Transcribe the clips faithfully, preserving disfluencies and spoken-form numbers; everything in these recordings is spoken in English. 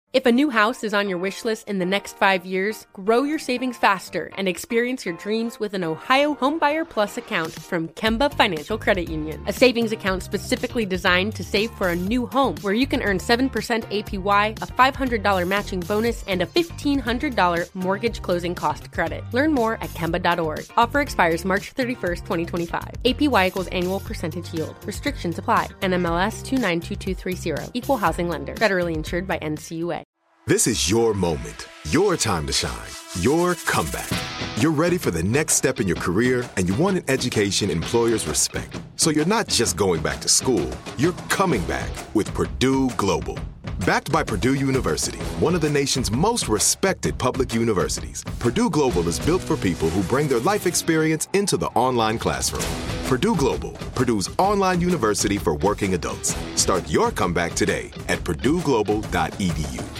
If a new house is on your wish list in the next five years, grow your savings faster and experience your dreams with an Ohio Homebuyer Plus account from Kemba Financial Credit Union. A savings account specifically designed to save for a new home where you can earn seven percent A P Y, a five hundred dollars matching bonus, and a fifteen hundred dollars mortgage closing cost credit. Learn more at Kemba dot org. Offer expires March thirty-first, twenty twenty-five. A P Y equals annual percentage yield. Restrictions apply. N M L S two nine two two three zero. Equal housing lender. Federally insured by N C U A. This is your moment, your time to shine, your comeback. You're ready for the next step in your career, and you want an education employers respect. So you're not just going back to school, you're coming back with Purdue Global. Backed by Purdue University, one of the nation's most respected public universities, Purdue Global is built for people who bring their life experience into the online classroom. Purdue Global, Purdue's online university for working adults. Start your comeback today at purdue global dot e d u.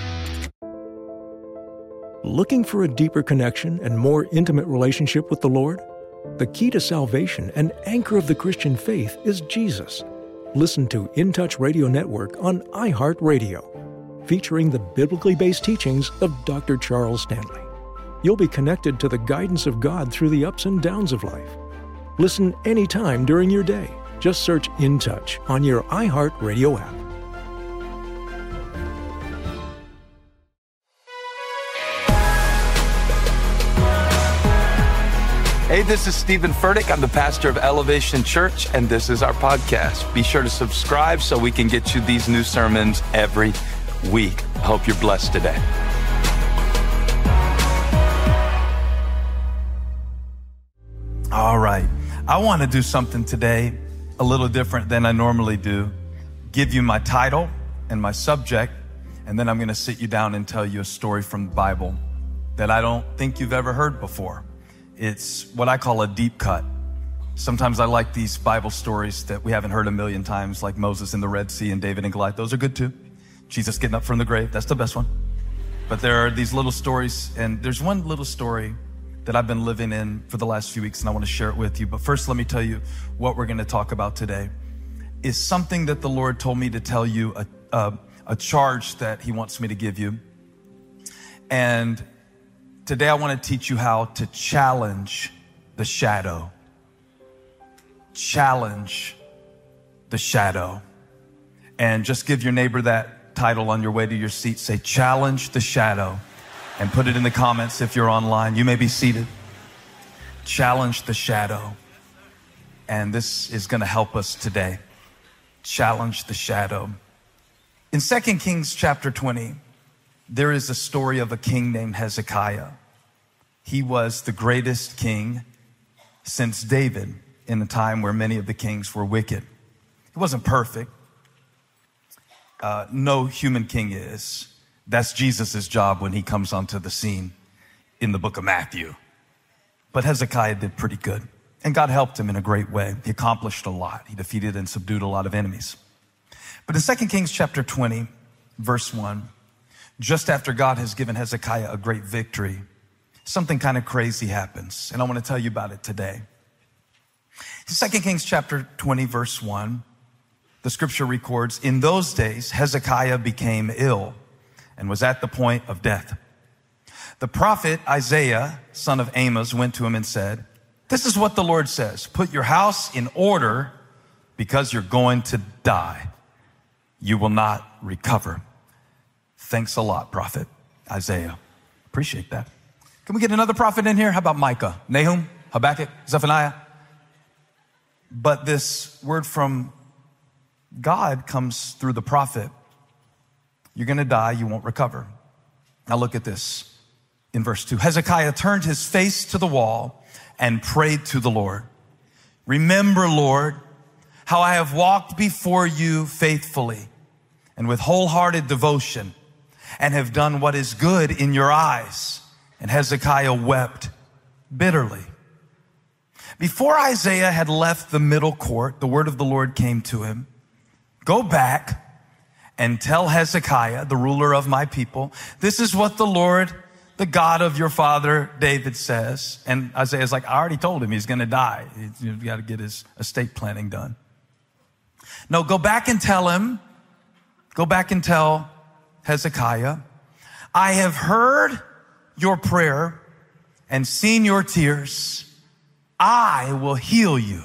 Looking for a deeper connection and more intimate relationship with the Lord? The key to salvation and anchor of the Christian faith is Jesus. Listen to In Touch Radio Network on iHeartRadio, featuring the biblically based teachings of Doctor Charles Stanley. You'll be connected to the guidance of God through the ups and downs of life. Listen anytime during your day. Just search In Touch on your iHeartRadio app. Hey, this is Stephen Furtick. I'm the pastor of Elevation Church, and this is our podcast. Be sure to subscribe so we can get you these new sermons every week. I hope you're blessed today. All right. I want to do something today a little different than I normally do. Give you my title and my subject, and then I'm going to sit you down and tell you a story from the Bible that I don't think you've ever heard before. It's what I call a deep cut. Sometimes I like these Bible stories that we haven't heard a million times, like Moses in the Red Sea and David and Goliath. Those are good too. Jesus getting up from the grave, that's the best one. But there are these little stories, and there's one little story that I've been living in for the last few weeks, and I want to share it with you. But first, let me tell you what we're going to talk about today is something that the Lord told me to tell you, a, a, a charge that he wants me to give you. And today I want to teach you how to challenge the shadow. Challenge the shadow. And just give your neighbor that title on your way to your seat. Say, challenge the shadow. And put it in the comments if you're online. You may be seated. Challenge the shadow. And this is going to help us today. Challenge the shadow. In Second Kings chapter twenty, there is a story of a king named Hezekiah. He was the greatest king since David in a time where many of the kings were wicked. He wasn't perfect. Uh, no human king is. That's Jesus's job when he comes onto the scene in the book of Matthew. But Hezekiah did pretty good, and God helped him in a great way. He accomplished a lot. He defeated and subdued a lot of enemies. But in Second Kings chapter twenty, verse one, just after God has given Hezekiah a great victory, something kind of crazy happens, and I want to tell you about it today. In Second Kings chapter twenty, verse one, the scripture records, in those days, Hezekiah became ill and was at the point of death. The prophet Isaiah, son of Amos, went to him and said, this is what the Lord says, put your house in order because you're going to die. You will not recover. Thanks a lot, prophet Isaiah. Appreciate that. Can we get another prophet in here? How about Micah, Nahum, Habakkuk, Zephaniah? But this word from God comes through the prophet. You're going to die. You won't recover. Now look at this in verse two. Hezekiah turned his face to the wall and prayed to the Lord. Remember, Lord, how I have walked before you faithfully and with wholehearted devotion and have done what is good in your eyes. And Hezekiah wept bitterly. Before Isaiah had left the middle court, the word of the Lord came to him. Go back and tell Hezekiah, the ruler of my people, this is what the Lord, the God of your father David says. And Isaiah's like, I already told him he's going to die. He's got to get his estate planning done. No, go back and tell him, go back and tell Hezekiah, I have heard your prayer and seen your tears. I will heal you.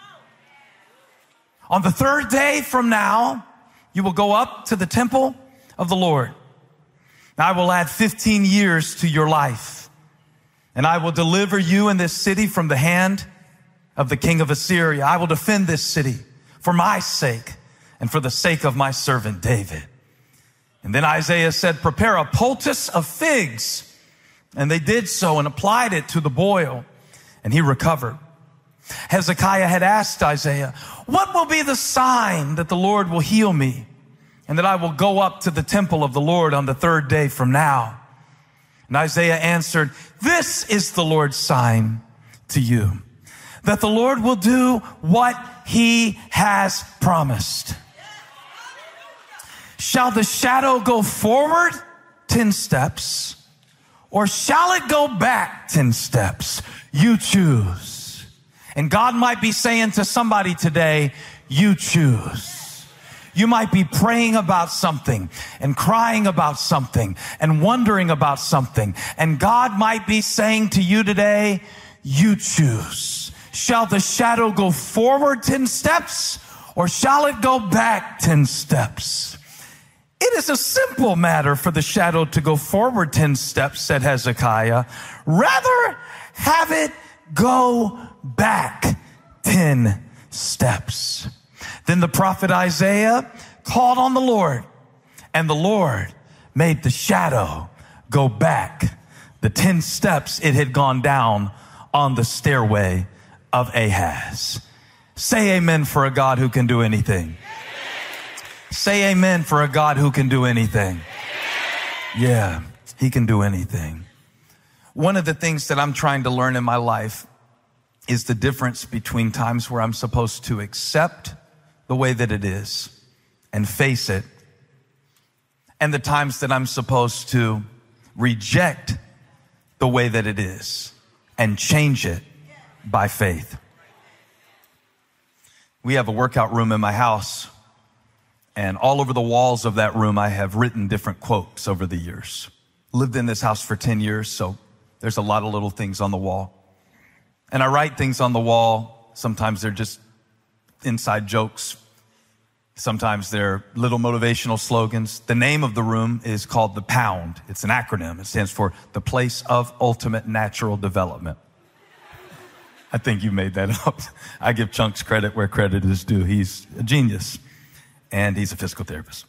On the third day from now, you will go up to the temple of the Lord. I will add fifteen years to your life, and I will deliver you and this city from the hand of the king of Assyria. I will defend this city for my sake and for the sake of my servant David. And then Isaiah said, prepare a poultice of figs. And they did so and applied it to the boil, and he recovered. Hezekiah had asked Isaiah, what will be the sign that the Lord will heal me and that I will go up to the temple of the Lord on the third day from now? And Isaiah answered, this is the Lord's sign to you, that the Lord will do what he has promised. Shall the shadow go forward ten steps, or shall it go back ten steps? You choose. And God might be saying to somebody today, you choose. You might be praying about something and crying about something and wondering about something. And God might be saying to you today, you choose. Shall the shadow go forward ten steps, or shall it go back ten steps? It is a simple matter for the shadow to go forward ten steps, said Hezekiah. Rather have it go back ten steps. Then the prophet Isaiah called on the Lord, and the Lord made the shadow go back the ten steps it had gone down on the stairway of Ahaz. Say amen for a God who can do anything. Say amen for a God who can do anything. Yeah, he can do anything. One of the things that I'm trying to learn in my life is the difference between times where I'm supposed to accept the way that it is and face it, and the times that I'm supposed to reject the way that it is and change it by faith. We have a workout room in my house, and all over the walls of that room, I have written different quotes over the years. Lived in this house for ten years, so there's a lot of little things on the wall. And I write things on the wall. Sometimes they're just inside jokes. Sometimes they're little motivational slogans. The name of the room is called The Pound. It's an acronym. It stands for the Place of Ultimate Natural Development. I think you made that up. I give Chunks credit where credit is due. He's a genius. And he's a physical therapist.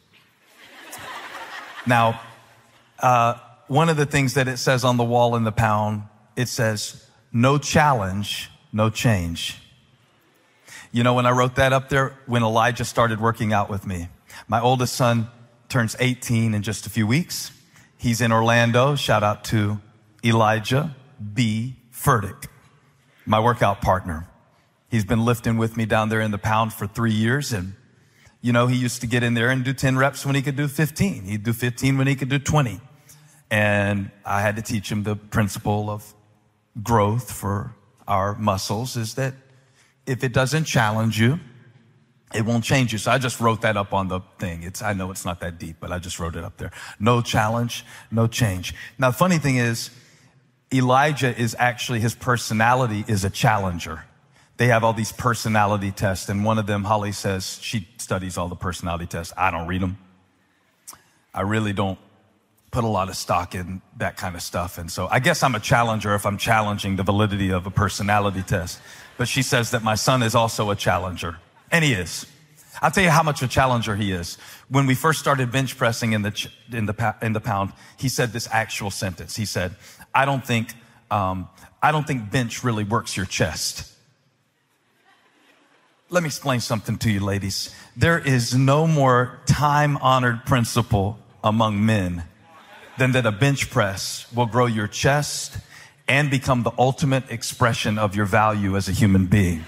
Now, uh, one of the things that it says on the wall in The Pound, it says, no challenge, no change. You know, when I wrote that up there, when Elijah started working out with me, my oldest son turns eighteen in just a few weeks. He's in Orlando. Shout out to Elijah B. Furtick, my workout partner. He's been lifting with me down there in The Pound for three years. And you know, he used to get in there and do ten reps when he could do fifteen. He'd do fifteen when he could do twenty. And I had to teach him the principle of growth for our muscles is that if it doesn't challenge you, it won't change you. So I just wrote that up on the thing. It's, I know it's not that deep, but I just wrote it up there. No challenge, no change. Now, the funny thing is, Elijah is actually, his personality is a challenger. They have all these personality tests, and one of them, Holly says, she studies all the personality tests. I don't read them. I really don't put a lot of stock in that kind of stuff. And so I guess I'm a challenger if I'm challenging the validity of a personality test. But she says that my son is also a challenger, and he is. I'll tell you how much of a challenger he is. When we first started bench pressing in the in the in the pound, he said this actual sentence. He said, "I don't think um, I don't think bench really works your chest." Let me explain something to you, ladies. There is no more time-honored principle among men than that a bench press will grow your chest and become the ultimate expression of your value as a human being.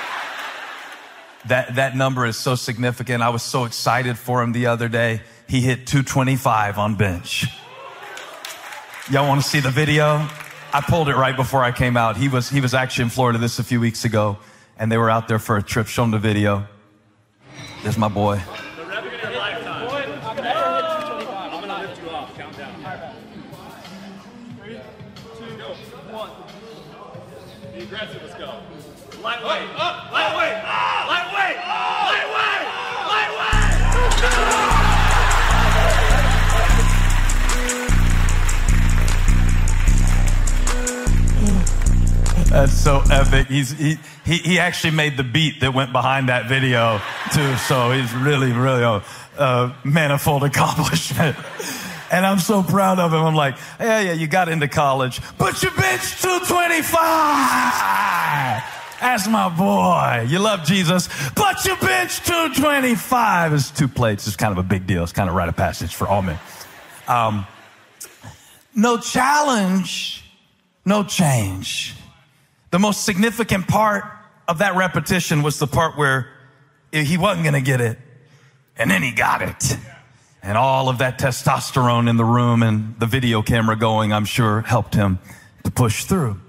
That, that number is so significant. I was so excited for him the other day. He hit two twenty-five on bench. Y'all want to see the video? I pulled it right before I came out. He was, he was actually in Florida this a few weeks ago, and they were out there for a trip. Show him the video. There's my boy. The record of your lifetime. I'm going to hit two twenty-five. I'm going to lift you off. Count down. Three, two, one. Be aggressive, let's go. Lightweight, up, lightweight, ah, lightweight, ah, lightweight, lightweight. That's so epic. He's, he, he, he actually made the beat that went behind that video too. So he's really, really a, a manifold accomplishment. And I'm so proud of him. I'm like, yeah, yeah, you got into college, but you bench two twenty-five. That's my boy. You love Jesus, but you bench two twenty-five. It's two plates. It's kind of a big deal. It's kind of rite of passage for all men. Um, no challenge, no change. The most significant part of that repetition was the part where he wasn't going to get it, and then he got it. And all of that testosterone in the room and the video camera going, I'm sure, helped him to push through.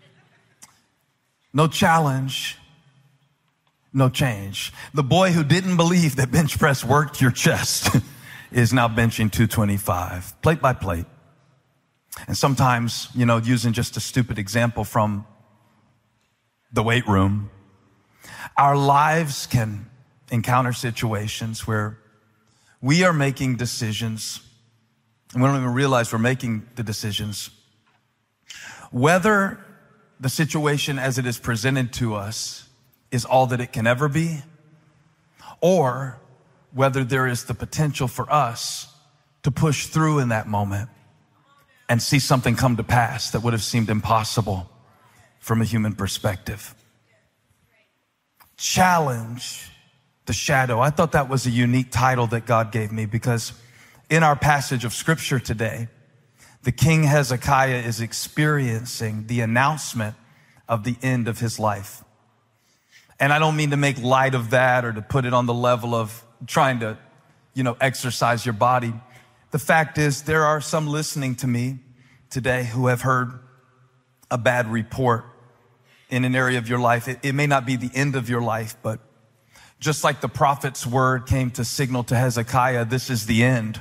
No challenge, no change. The boy who didn't believe that bench press worked your chest is now benching two twenty-five, plate by plate. And sometimes, you know, using just a stupid example from the weight room, our lives can encounter situations where we are making decisions, and we don't even realize we're making the decisions, whether the situation as it is presented to us is all that it can ever be, or whether there is the potential for us to push through in that moment and see something come to pass that would have seemed impossible from a human perspective. Challenge the shadow. I thought that was a unique title that God gave me because in our passage of scripture today, the King Hezekiah is experiencing the announcement of the end of his life. And I don't mean to make light of that or to put it on the level of trying to, you know, exercise your body. The fact is, there are some listening to me today who have heard a bad report in an area of your life. It, it may not be the end of your life, but just like the prophet's word came to signal to Hezekiah, this is the end.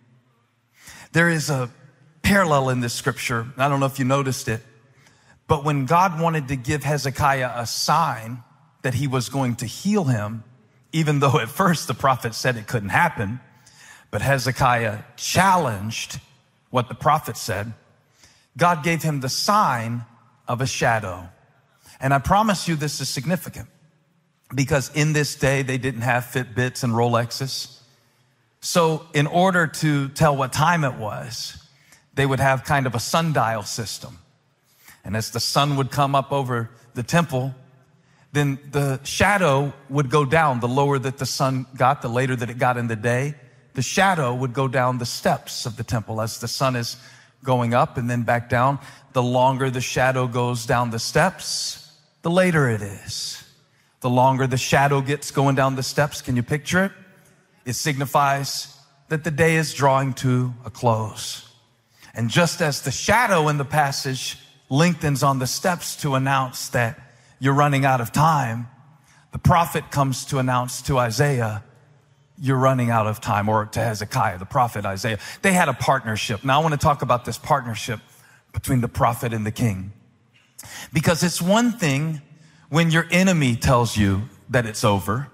There is a parallel in this scripture. I don't know if you noticed it, but when God wanted to give Hezekiah a sign that he was going to heal him, even though at first the prophet said it couldn't happen, but Hezekiah challenged what the prophet said, God gave him the sign of a shadow. And I promise you this is significant. Because in this day, they didn't have Fitbits and Rolexes. So in order to tell what time it was, they would have kind of a sundial system. And as the sun would come up over the temple, then the shadow would go down. The lower that the sun got, the later that it got in the day, the shadow would go down the steps of the temple as the sun is going up and then back down. The longer the shadow goes down the steps, the later it is. The longer the shadow gets going down the steps, can you picture it? It signifies that the day is drawing to a close. And just as the shadow in the passage lengthens on the steps to announce that you're running out of time, the prophet comes to announce to Isaiah, you're running out of time, or to Hezekiah, the prophet Isaiah. They had a partnership. Now I want to talk about this partnership between the prophet and the king. Because it's one thing when your enemy tells you that it's over.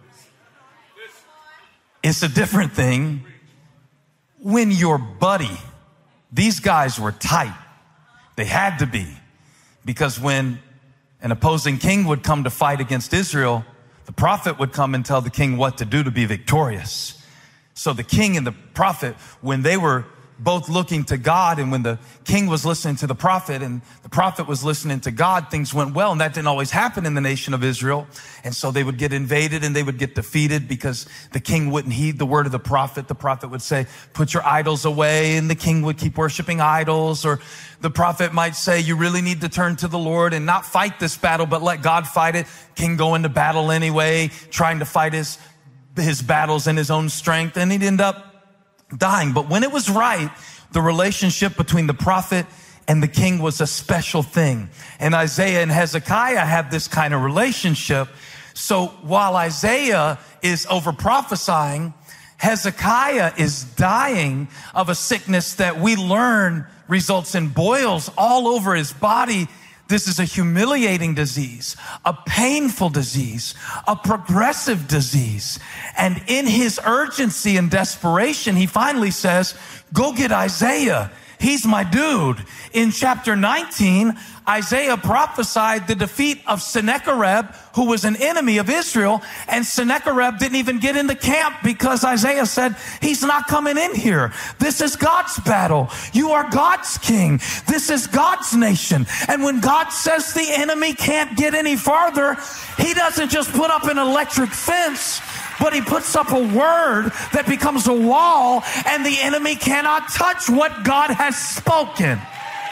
It's a different thing when your buddy, these guys were tight. They had to be. Because when an opposing king would come to fight against Israel, the prophet would come and tell the king what to do to be victorious. So the king and the prophet, when they were both looking to God, and when the king was listening to the prophet and the prophet was listening to God, things went well. And that didn't always happen in the nation of Israel. And so they would get invaded and they would get defeated because the king wouldn't heed the word of the prophet. The prophet would say, put your idols away, and the king would keep worshiping idols. Or the prophet might say, you really need to turn to the Lord and not fight this battle, but let God fight it. King go into battle anyway, trying to fight his, his battles in his own strength, and he'd end up dying. But when it was right, the relationship between the prophet and the king was a special thing. And Isaiah and Hezekiah had this kind of relationship. So while Isaiah is over prophesying, Hezekiah is dying of a sickness that we learn results in boils all over his body. This is a humiliating disease, a painful disease, a progressive disease. And in his urgency and desperation, he finally says, go get Isaiah. He's my dude. In chapter nineteen, Isaiah prophesied the defeat of Sennacherib, who was an enemy of Israel, and Sennacherib didn't even get into camp because Isaiah said, he's not coming in here. This is God's battle. You are God's king. This is God's nation. And when God says the enemy can't get any farther, he doesn't just put up an electric fence, but he puts up a word that becomes a wall, and the enemy cannot touch what God has spoken.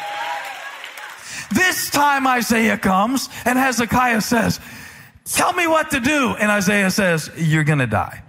This time Isaiah comes and Hezekiah says, tell me what to do. And Isaiah says, you're going to die.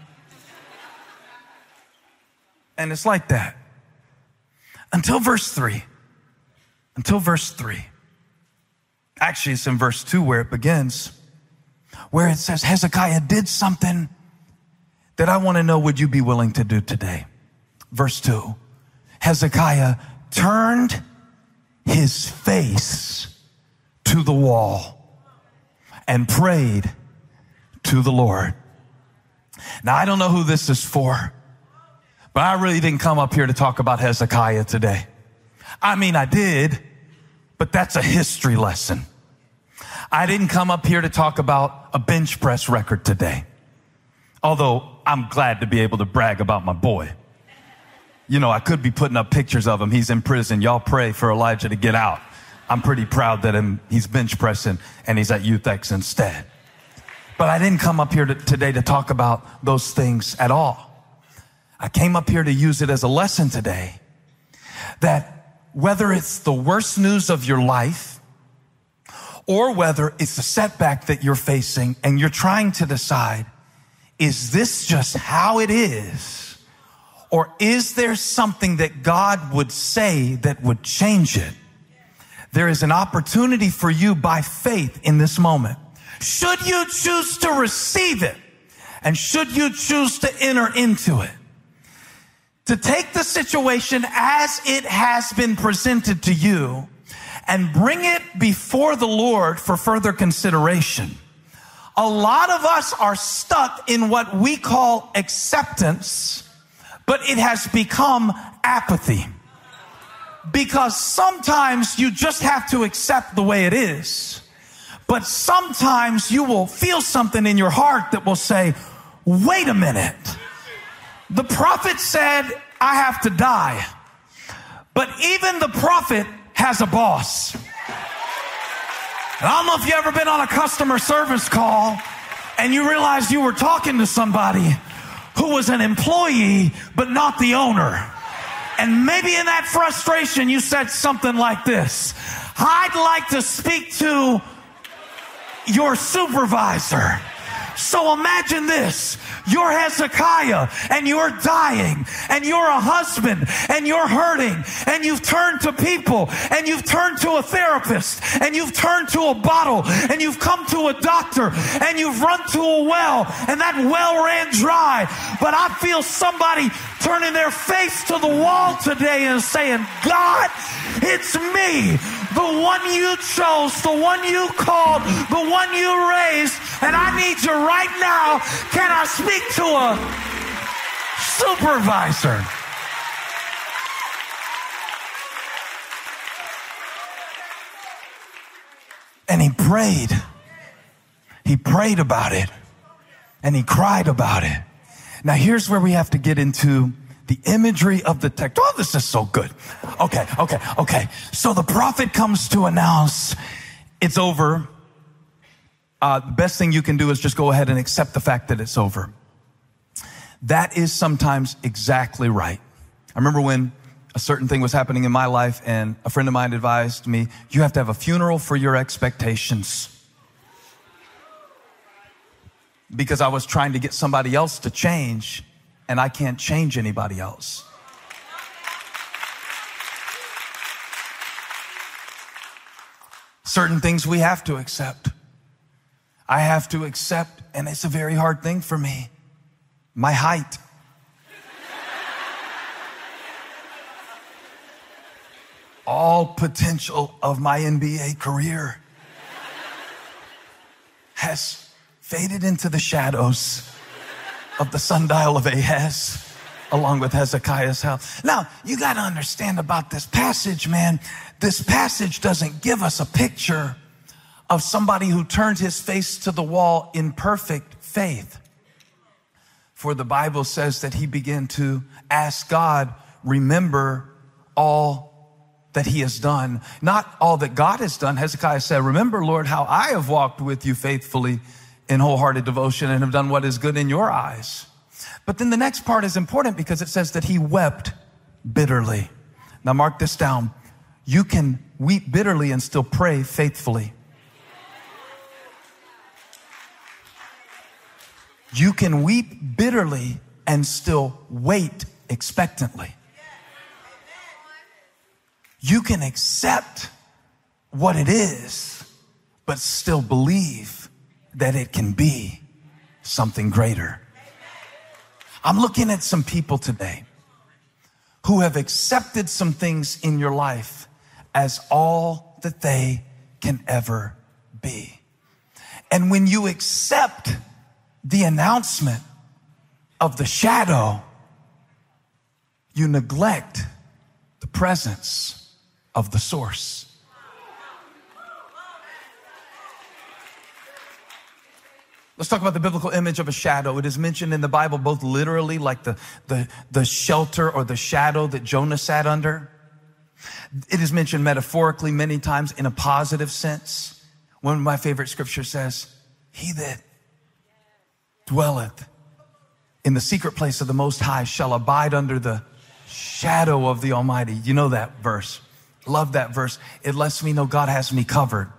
And it's like that. Until verse three. Until verse three. Actually, it's in verse two where it begins, where it says Hezekiah did something that I want to know, would you be willing to do today? Verse two, Hezekiah turned his face to the wall and prayed to the Lord. Now, I don't know who this is for, but I really didn't come up here to talk about Hezekiah today. I mean, I did, but that's a history lesson. I didn't come up here to talk about a bench press record today, although I'm glad to be able to brag about my boy. You know, I could be putting up pictures of him. He's in prison. Y'all pray for Elijah to get out. I'm pretty proud that him, he's bench pressing and he's at Youth X instead. But I didn't come up here to, today to talk about those things at all. I came up here to use it as a lesson today that whether it's the worst news of your life or whether it's a setback that you're facing and you're trying to decide, is this just how it is? Or is there something that God would say that would change it? There is an opportunity for you by faith in this moment. Should you choose to receive it, and should you choose to enter into it, to take the situation as it has been presented to you and bring it before the Lord for further consideration. A lot of us are stuck in what we call acceptance, but it has become apathy. Because sometimes you just have to accept the way it is. But sometimes you will feel something in your heart that will say, wait a minute. The prophet said, I have to die. But even the prophet has a boss. And I don't know if you've ever been on a customer service call and you realized you were talking to somebody who was an employee, but not the owner. And maybe in that frustration, you said something like this: I'd like to speak to your supervisor. So imagine this. You're Hezekiah and you're dying and you're a husband and you're hurting and you've turned to people and you've turned to a therapist and you've turned to a bottle and you've come to a doctor and you've run to a well and that well ran dry. But I feel somebody turning their face to the wall today and saying, God, it's me, the one you chose, the one you called, the one you raised, and I need you right now. Can I speak to a supervisor? And he prayed. He prayed about it. And he cried about it. Now here's where we have to get into the imagery of the text. Oh, this is so good. Okay, okay, okay. So the prophet comes to announce it's over. Uh, the best thing you can do is just go ahead and accept the fact that it's over. That is sometimes exactly right. I remember when a certain thing was happening in my life and a friend of mine advised me, you have to have a funeral for your expectations. Because I was trying to get somebody else to change, and I can't change anybody else. Certain things we have to accept. I have to accept, and it's a very hard thing for me, my height. all potential of my N B A career has faded into the shadows of the sundial of Ahaz, along with Hezekiah's house. Now, you got to understand about this passage, man. This passage doesn't give us a picture of somebody who turned his face to the wall in perfect faith. For the Bible says that he began to ask God, remember all that he has done. Not all that God has done. Hezekiah said, remember, Lord, how I have walked with you faithfully in wholehearted devotion and have done what is good in your eyes. But then the next part is important because it says that he wept bitterly. Now mark this down. You can weep bitterly and still pray faithfully. You can weep bitterly and still wait expectantly. You can accept what it is, but still believe that it can be something greater. I'm looking at some people today who have accepted some things in your life as all that they can ever be. And when you accept the announcement of the shadow, you neglect the presence of the source. Let's talk about the biblical image of a shadow. It is mentioned in the Bible both literally, like the, the, the shelter or the shadow that Jonah sat under. It is mentioned metaphorically many times in a positive sense. One of my favorite scriptures says, he that dwelleth in the secret place of the Most High shall abide under the shadow of the Almighty. You know that verse. Love that verse. It lets me know God has me covered.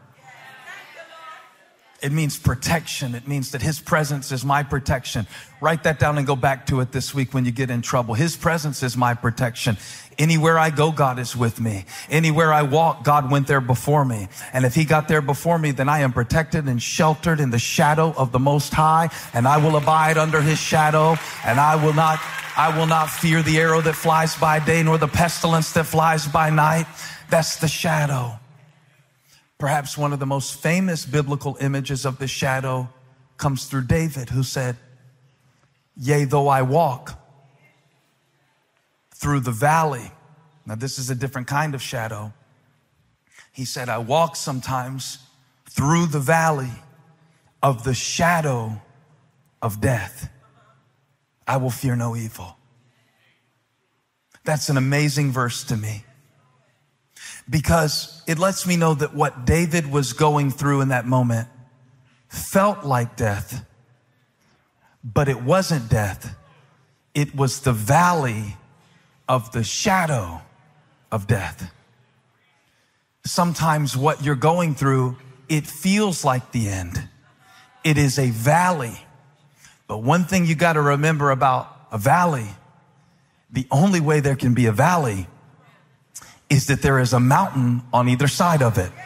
It means protection. It means that his presence is my protection. Write that down and go back to it this week when you get in trouble. His presence is my protection. Anywhere I go, God is with me. Anywhere I walk, God went there before me. And if he got there before me, then I am protected and sheltered in the shadow of the Most High, and I will abide under his shadow, and I will not, I will not fear the arrow that flies by day, nor the pestilence that flies by night. That's the shadow. Perhaps one of the most famous biblical images of the shadow comes through David, who said, yea, though I walk through the valley. Now, this is a different kind of shadow. He said, I walk sometimes through the valley of the shadow of death. I will fear no evil. That's an amazing verse to me, because it lets me know that what David was going through in that moment felt like death, but it wasn't death. It was the valley of the shadow of death. Sometimes what you're going through, it feels like the end. It is a valley. But one thing you got to remember about a valley, the only way there can be a valley is that there is a mountain on either side of it.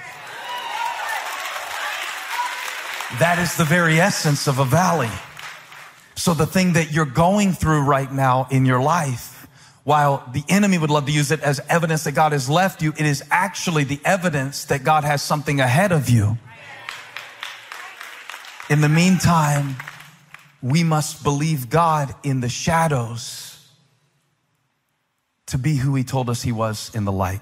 That is the very essence of a valley. So the thing that you're going through right now in your life, while the enemy would love to use it as evidence that God has left you, it is actually the evidence that God has something ahead of you. In the meantime, we must believe God in the shadows to be who he told us he was in the light.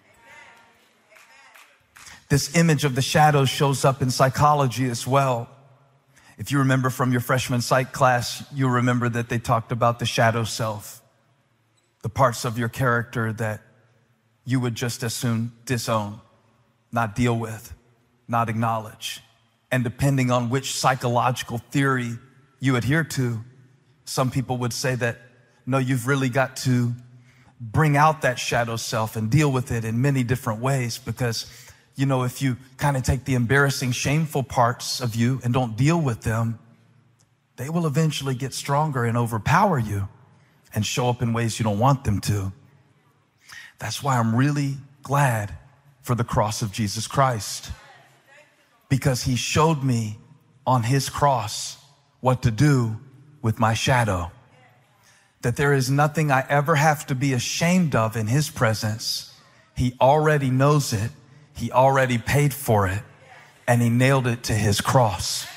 This image of the shadows shows up in psychology as well. If you remember from your freshman psych class, you'll remember that they talked about the shadow self, the parts of your character that you would just as soon disown, not deal with, not acknowledge. And depending on which psychological theory you adhere to, some people would say that, no, you've really got to bring out that shadow self and deal with it in many different ways, because, you know, if you kind of take the embarrassing, shameful parts of you and don't deal with them, they will eventually get stronger and overpower you and show up in ways you don't want them to. That's why I'm really glad for the cross of Jesus Christ, because he showed me on his cross what to do with my shadow. That there is nothing I ever have to be ashamed of in his presence, He already knows it. He already paid for it, and he nailed it to his cross.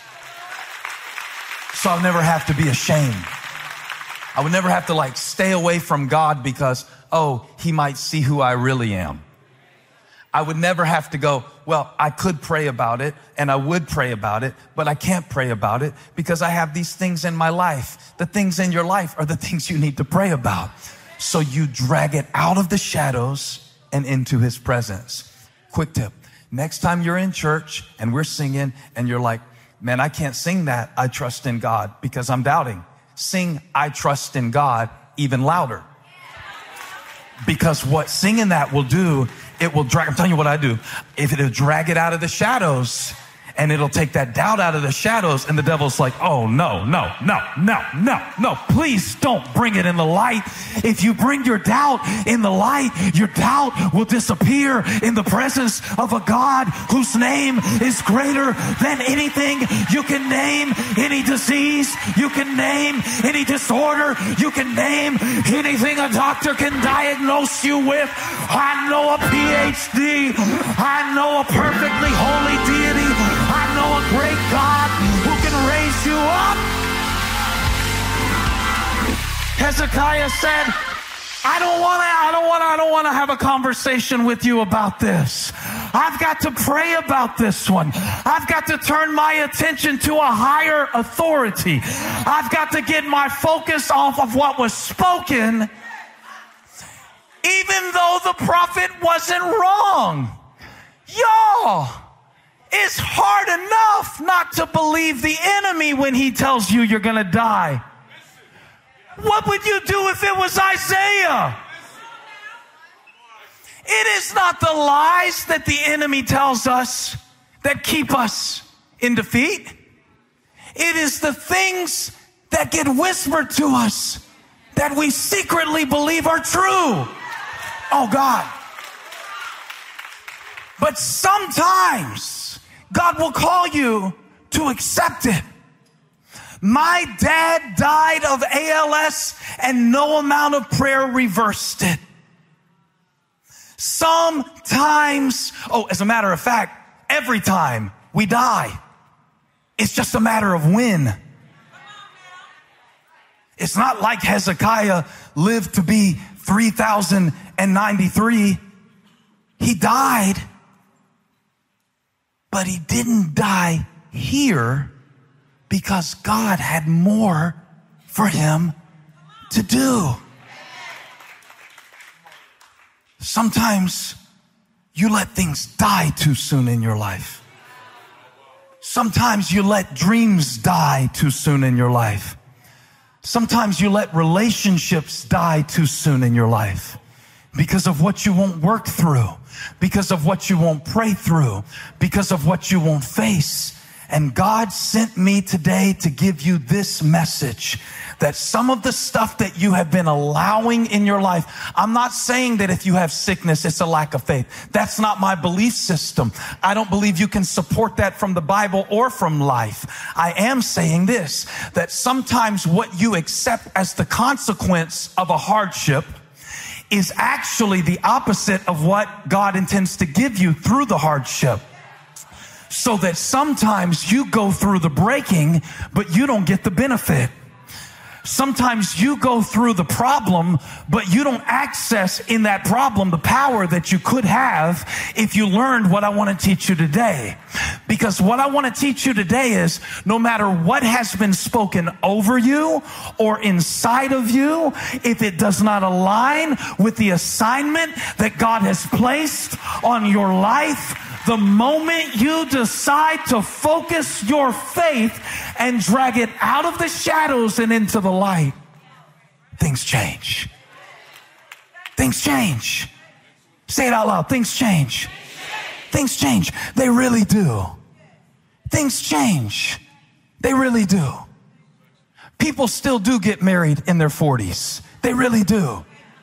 So I'll never have to be ashamed. I would never have to like stay away from God because, oh, he might see who I really am. I would never have to go, well, I could pray about it and I would pray about it, but I can't pray about it because I have these things in my life. The things in your life are the things you need to pray about. So you drag it out of the shadows and into his presence. Quick tip. Next time you're in church and we're singing and you're like, man, I can't sing that. I trust in God because I'm doubting. Sing, I trust in God even louder. Because what singing that will do, it will drag, I'm telling you what I do. If it'll drag it out of the shadows and it'll take that doubt out of the shadows, and the devil's like, oh, no, no, no, no, no, no, please don't bring it in the light. If you bring your doubt in the light, your doubt will disappear in the presence of a God whose name is greater than anything you can name, any disease you can name, any disorder you can name, anything a doctor can diagnose you with. I know a P H D. I know a perfectly holy deity. I know a great God who can raise you up. Hezekiah said, I don't want to, I don't want to, I don't want to have a conversation with you about this. I've got to pray about this one. I've got to turn my attention to a higher authority. I've got to get my focus off of what was spoken, even though the prophet wasn't wrong. Y'all, it's hard enough not to believe the enemy when he tells you you're going to die. What would you do if it was Isaiah? It is not the lies that the enemy tells us that keep us in defeat. It is the things that get whispered to us that we secretly believe are true. Oh, God. But sometimes God will call you to accept it. My dad died of A L S and no amount of prayer reversed it. Sometimes, oh, as a matter of fact, every time we die, it's just a matter of when. It's not like Hezekiah lived to be three thousand ninety-three. He died, but he didn't die here because God had more for him to do. Sometimes you let things die too soon in your life. Sometimes you let dreams die too soon in your life. Sometimes you let relationships die too soon in your life because of what you won't work through, because of what you won't pray through, because of what you won't face. And God sent me today to give you this message, that some of the stuff that you have been allowing in your life, I'm not saying that if you have sickness, it's a lack of faith. That's not my belief system. I don't believe you can support that from the Bible or from life. I am saying this, that sometimes what you accept as the consequence of a hardship is actually the opposite of what God intends to give you through the hardship. So that sometimes you go through the breaking, but you don't get the benefit. Sometimes you go through the problem, but you don't access in that problem the power that you could have if you learned what I want to teach you today. Because what I want to teach you today is no matter what has been spoken over you or inside of you, if it does not align with the assignment that God has placed on your life, the moment you decide to focus your faith and drag it out of the shadows and into the light, things change. Things change. Say it out loud. Things change. Things change. They really do. Things change. They really do. People still do get married in their forties. They really do.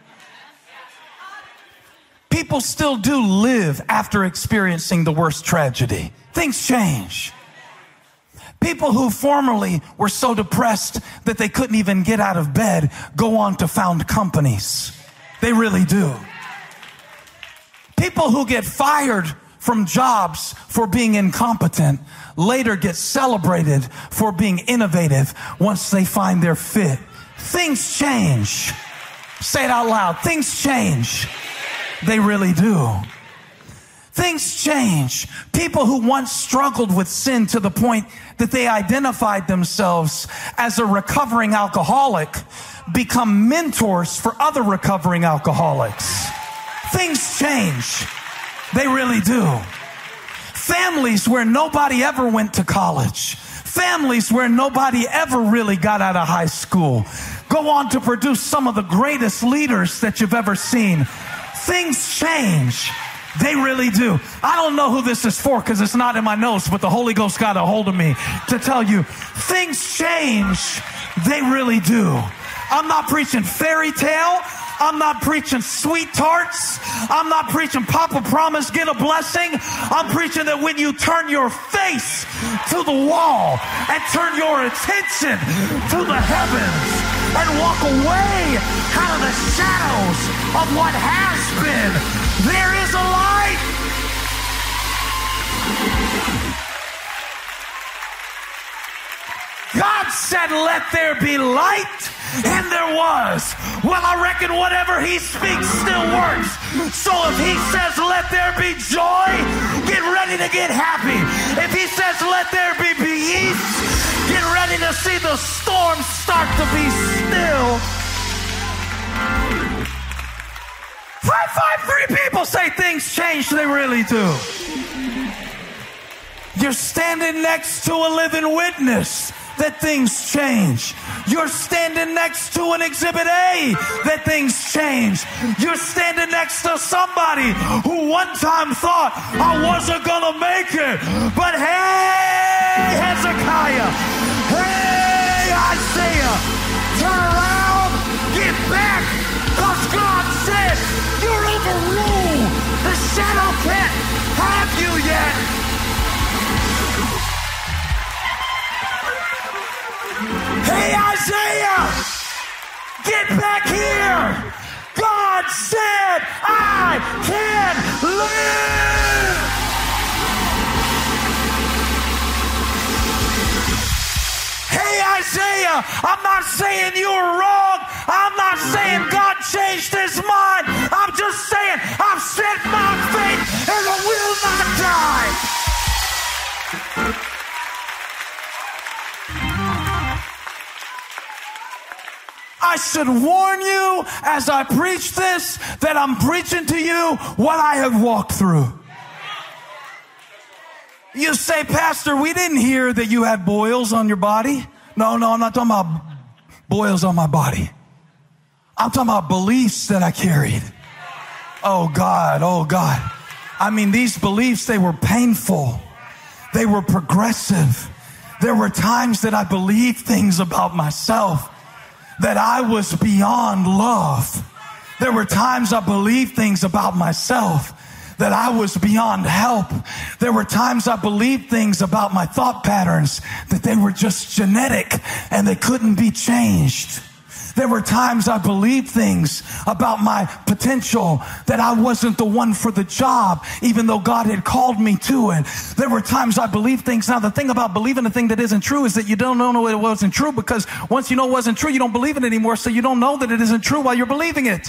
People still do live after experiencing the worst tragedy. Things change. People who formerly were so depressed that they couldn't even get out of bed go on to found companies. They really do. People who get fired from jobs for being incompetent later get celebrated for being innovative once they find their fit. Things change. Say it out loud. Things change. They really do. Things change. People who once struggled with sin to the point that they identified themselves as a recovering alcoholic become mentors for other recovering alcoholics. Things change. They really do. Families where nobody ever went to college, families where nobody ever really got out of high school, go on to produce some of the greatest leaders that you've ever seen. Things change. They really do. I don't know who this is for because it's not in my notes, but the Holy Ghost got a hold of me to tell you, things change. They really do. I'm not preaching fairy tale. I'm not preaching sweet tarts. I'm not preaching Papa promise, get a blessing. I'm preaching that when you turn your face to the wall and turn your attention to the heavens and walk away out of the shadows of what has been, there is a light. God said, let there be light, and there was. Well, I reckon whatever he speaks still works. So if he says, let there be joy, get ready to get happy. If he says, let there be peace, get ready to see the storm start to be still. Five, five, three people say things change. They really do. You're standing next to a living witness that things change. You're standing next to an exhibit A that things change. You're standing next to somebody who one time thought, I wasn't gonna make it. But hey, Hezekiah, hey, Isaiah, turn around, get back, because God said you're overruled. The shadow can't have you yet. Hey, Isaiah, get back here. God said I can live. Hey, Isaiah, I'm not saying you were wrong. I'm not saying God changed his mind. I'm just saying I've set my faith and I will not die. I should warn you as I preach this that I'm preaching to you what I have walked through. You say, Pastor, we didn't hear that you had boils on your body. No, no, I'm not talking about boils on my body. I'm talking about beliefs that I carried. Oh God, oh God. I mean, these beliefs, they were painful. They were progressive. There were times that I believed things about myself that I was beyond love. There were times I believed things about myself that I was beyond help. There were times I believed things about my thought patterns that they were just genetic and they couldn't be changed. There were times I believed things about my potential that I wasn't the one for the job, even though God had called me to it. There were times I believed things. Now, the thing about believing a thing that isn't true is that you don't know it wasn't true, because once you know it wasn't true, you don't believe it anymore, so you don't know that it isn't true while you're believing it.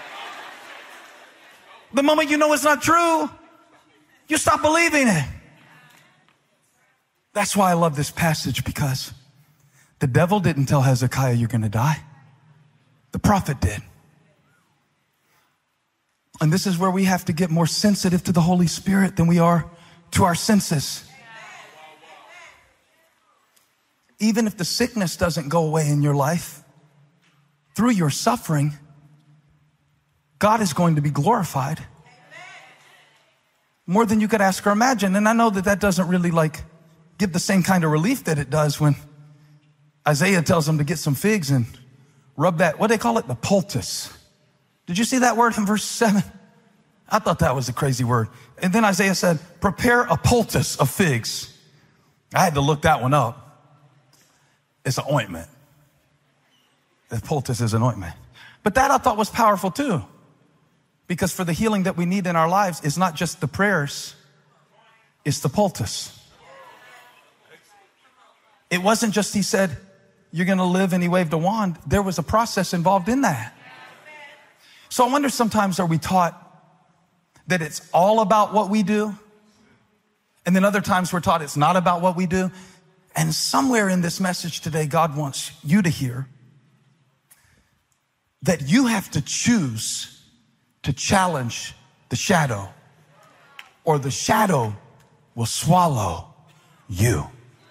The moment you know it's not true, you stop believing it. That's why I love this passage, because the devil didn't tell Hezekiah, you're going to die. The prophet did. And this is where we have to get more sensitive to the Holy Spirit than we are to our senses. Even if the sickness doesn't go away in your life, through your suffering, God is going to be glorified more than you could ask or imagine. And I know that that doesn't really like give the same kind of relief that it does when Isaiah tells him to get some figs and rub that, what do they call it? The poultice. Did you see that word in verse seven? I thought that was a crazy word. And then Isaiah said, prepare a poultice of figs. I had to look that one up. It's an ointment. The poultice is an ointment. But that I thought was powerful too. Because for the healing that we need in our lives is not just the prayers, it's the poultice. It wasn't just he said, you're going to live and he waved a wand. There was a process involved in that. So I wonder sometimes are we taught that it's all about what we do? And then other times we're taught it's not about what we do. And somewhere in this message today, God wants you to hear that you have to choose to challenge the shadow, or the shadow will swallow you.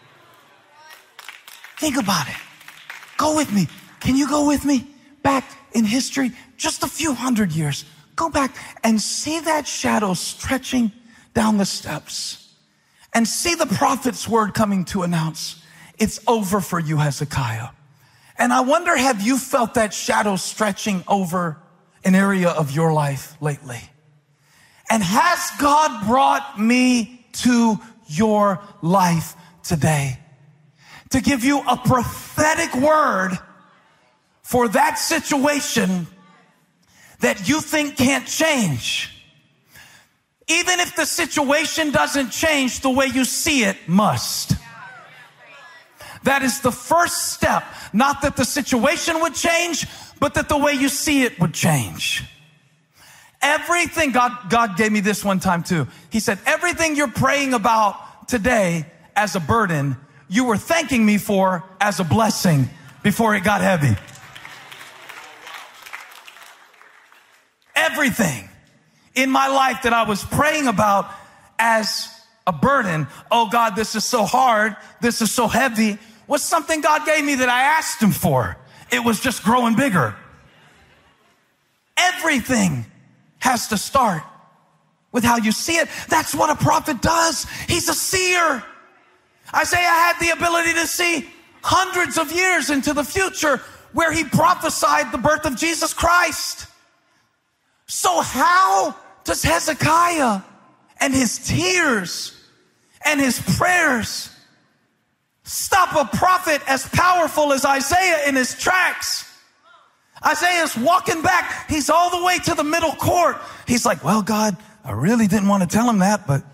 Think about it. Go with me. Can you go with me back in history, just a few hundred years? Go back and see that shadow stretching down the steps, and see the prophet's word coming to announce it's over for you, Hezekiah. And I wonder, have you felt that shadow stretching over an area of your life lately? And has God brought me to your life today to give you a prophetic word for that situation that you think can't change? Even if the situation doesn't change, the way you see it must. That is the first step. Not that the situation would change, but that the way you see it would change. Everything, God, God gave me this one time too. He said, everything you're praying about today as a burden, you were thanking me for as a blessing before it got heavy. Everything in my life that I was praying about as a burden, oh God, this is so hard, this is so heavy, was something God gave me that I asked him for. It was just growing bigger. Everything has to start with how you see it. That's what a prophet does. He's a seer. Isaiah had the ability to see hundreds of years into the future, where he prophesied the birth of Jesus Christ. So how does Hezekiah and his tears and his prayers stop a prophet as powerful as Isaiah in his tracks? Isaiah's walking back. He's all the way to the middle court. He's like, well, God, I really didn't want to tell him that, but...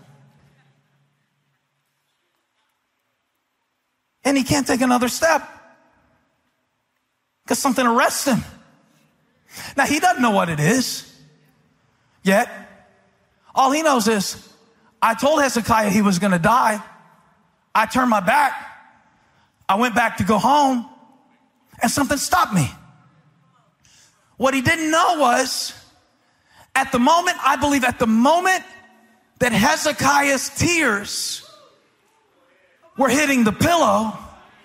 And he can't take another step because something arrests him. Now, he doesn't know what it is yet. All he knows is, I told Hezekiah he was going to die. I turned my back. I went back to go home, and something stopped me. What he didn't know was, at the moment, I believe at the moment that Hezekiah's tears were hitting the pillow,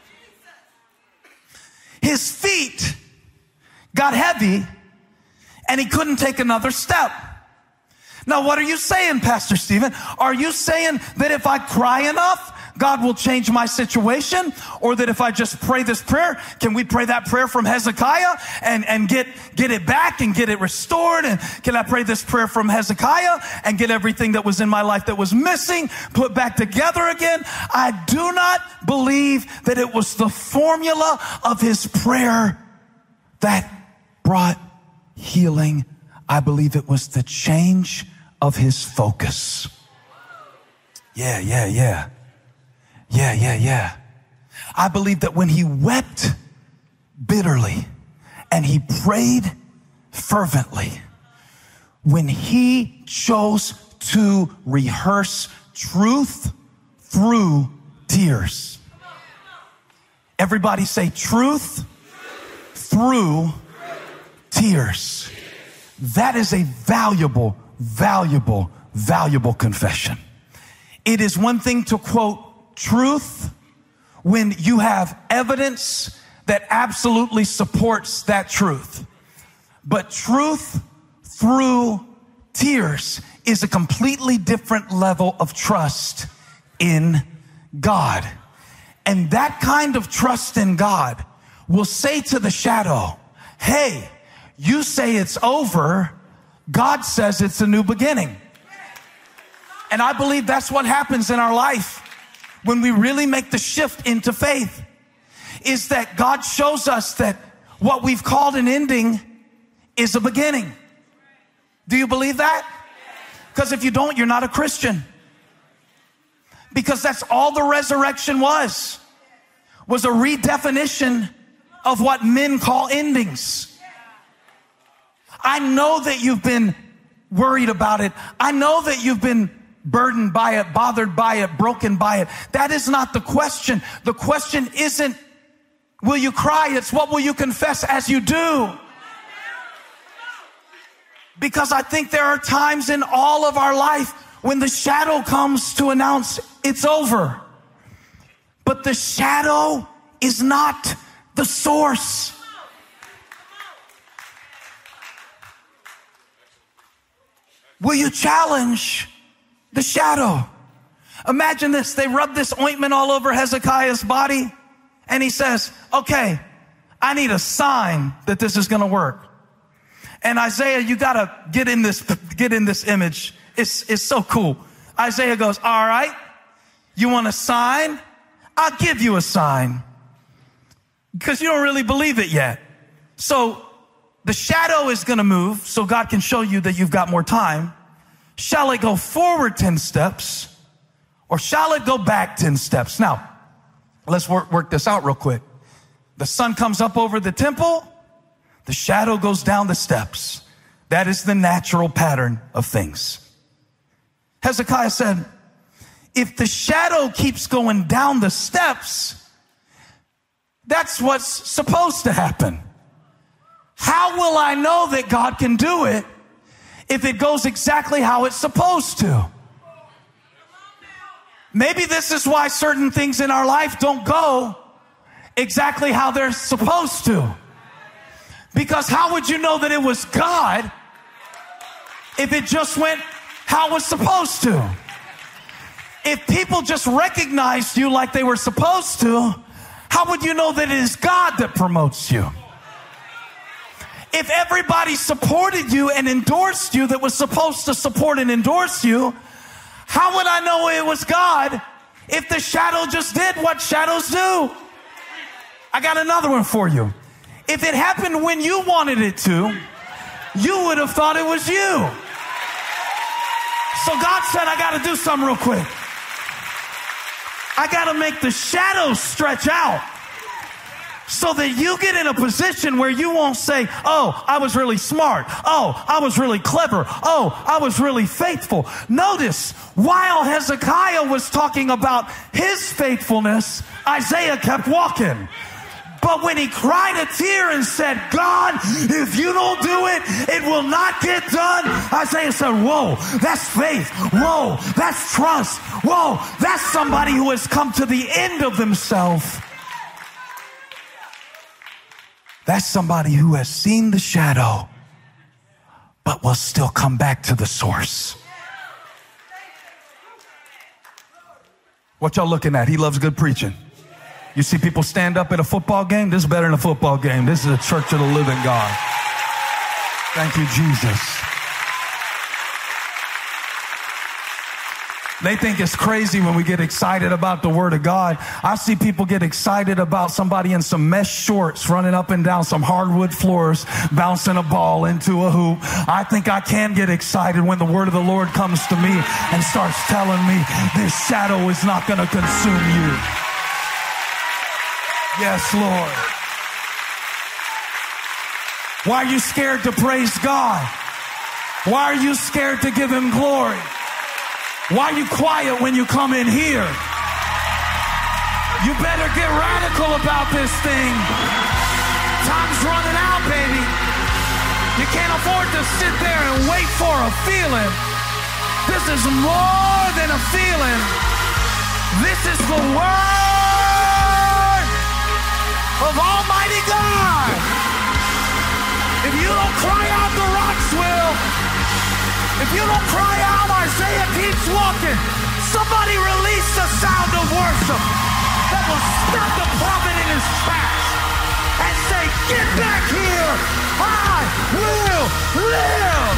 his feet got heavy and he couldn't take another step. Now, what are you saying, Pastor Stephen? Are you saying that if I cry enough, God will change my situation? Or that if I just pray this prayer, can we pray that prayer from Hezekiah and, and get, get it back and get it restored? And can I pray this prayer from Hezekiah and get everything that was in my life that was missing put back together again? I do not believe that it was the formula of his prayer that brought healing. I believe it was the change of his focus. Yeah, yeah, yeah. Yeah, yeah, yeah. I believe that when he wept bitterly and he prayed fervently, when he chose to rehearse truth through tears. Everybody say truth through tears. That is a valuable, valuable, valuable confession. It is one thing to quote truth when you have evidence that absolutely supports that truth. But truth through tears is a completely different level of trust in God. And that kind of trust in God will say to the shadow, hey, you say it's over. God says it's a new beginning. And I believe that's what happens in our life when we really make the shift into faith, is that God shows us that what we've called an ending is a beginning. Do you believe that? Because if you don't, you're not a Christian. Because that's all the resurrection was, was a redefinition of what men call endings. I know that you've been worried about it. I know that you've been burdened by it, bothered by it, broken by it. That is not the question. The question isn't, will you cry? It's what will you confess as you do? Because I think there are times in all of our life when the shadow comes to announce it's over. But the shadow is not the source. Will you challenge the shadow? Imagine this. They rub this ointment all over Hezekiah's body, and he says, okay, I need a sign that this is going to work. And Isaiah, you got to get in this, get in this image. It's, it's so cool. Isaiah goes, all right, you want a sign? I'll give you a sign. Because you don't really believe it yet. So the shadow is going to move so God can show you that you've got more time. Shall it go forward ten steps or shall it go back ten steps? Now, let's work, work this out real quick. The sun comes up over the temple. The shadow goes down the steps. That is the natural pattern of things. Hezekiah said, if the shadow keeps going down the steps, that's what's supposed to happen. How will I know that God can do it if it goes exactly how it's supposed to? Maybe this is why certain things in our life don't go exactly how they're supposed to. Because how would you know that it was God if it just went how it was supposed to? If people just recognized you like they were supposed to, how would you know that it is God that promotes you? If everybody supported you and endorsed you that was supposed to support and endorse you, how would I know it was God if the shadow just did what shadows do? I got another one for you. If it happened when you wanted it to, you would have thought it was you. So God said, I got to do something real quick. I got to make the shadows stretch out so that you get in a position where you won't say, oh, I was really smart. Oh, I was really clever. Oh, I was really faithful. Notice, while Hezekiah was talking about his faithfulness, Isaiah kept walking. But when he cried a tear and said, God, if you don't do it, it will not get done, Isaiah said, whoa, that's faith. Whoa, that's trust. Whoa, that's somebody who has come to the end of themselves. That's somebody who has seen the shadow, but will still come back to the source. What y'all looking at? He loves good preaching. You see people stand up in a football game? This is better than a football game. This is a church of the living God. Thank you, Jesus. They think it's crazy when we get excited about the word of God. I see people get excited about somebody in some mesh shorts running up and down some hardwood floors, bouncing a ball into a hoop. I think I can get excited when the word of the Lord comes to me and starts telling me this shadow is not going to consume you. Yes, Lord. Why are you scared to praise God? Why are you scared to give him glory? Why are you quiet when you come in here? You better get radical about this thing. Time's running out, baby. You can't afford to sit there and wait for a feeling. This is more than a feeling. This is the word of Almighty God. If you don't cry out, the rocks will. If you don't cry out, Isaiah keeps walking. Somebody release the sound of worship that will stop the prophet in his tracks and say, get back here. I will live.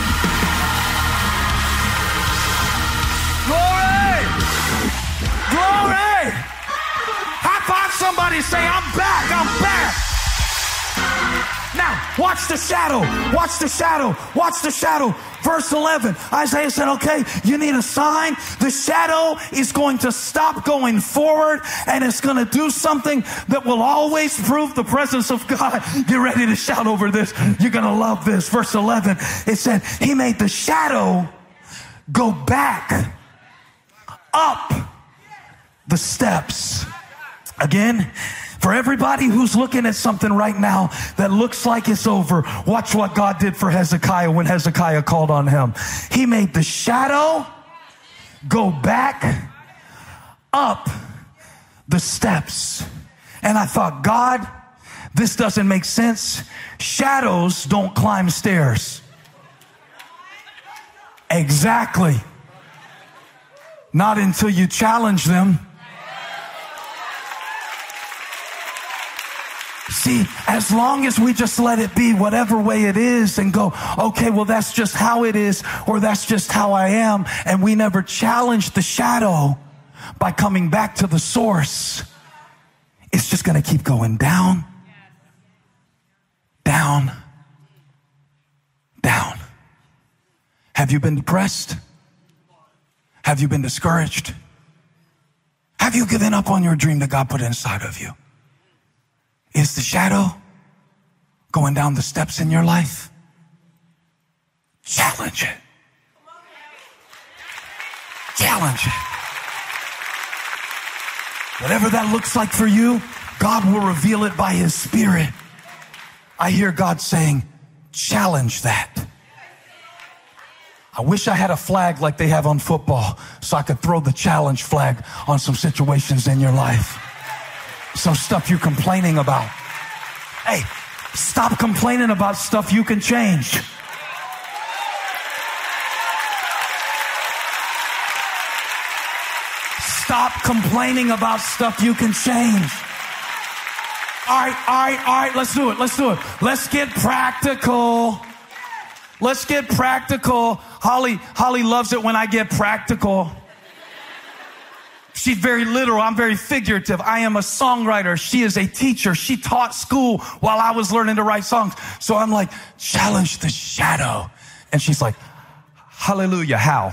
Glory. Glory. High five somebody, say, I'm back. I'm back. Now, watch the shadow. Watch the shadow. Watch the shadow. Verse eleven, Isaiah said, okay, you need a sign. The shadow is going to stop going forward, and it's going to do something that will always prove the presence of God. Get ready to shout over this. You're going to love this. Verse eleven, it said, he made the shadow go back up the steps. Again, for everybody who's looking at something right now that looks like it's over, watch what God did for Hezekiah when Hezekiah called on him. He made the shadow go back up the steps. And I thought, God, this doesn't make sense. Shadows don't climb stairs. Exactly. Not until you challenge them. See, as long as we just let it be whatever way it is and go, okay, well, that's just how it is, or that's just how I am, and we never challenge the shadow by coming back to the source, it's just going to keep going down, down, down. Have you been depressed? Have you been discouraged? Have you given up on your dream that God put inside of you? Is the shadow going down the steps in your life? Challenge it. Challenge it. Whatever that looks like for you, God will reveal it by his Spirit. I hear God saying, challenge that. I wish I had a flag like they have on football so I could throw the challenge flag on some situations in your life. Some stuff you're complaining about. Hey, stop complaining about stuff you can change. Stop complaining about stuff you can change. All right, all right, all right, let's do it, let's do it. Let's get practical. Let's get practical. Holly, Holly loves it when I get practical. She's very literal. I'm very figurative. I am a songwriter. She is a teacher. She taught school while I was learning to write songs. So I'm like, challenge the shadow. And she's like, hallelujah, how?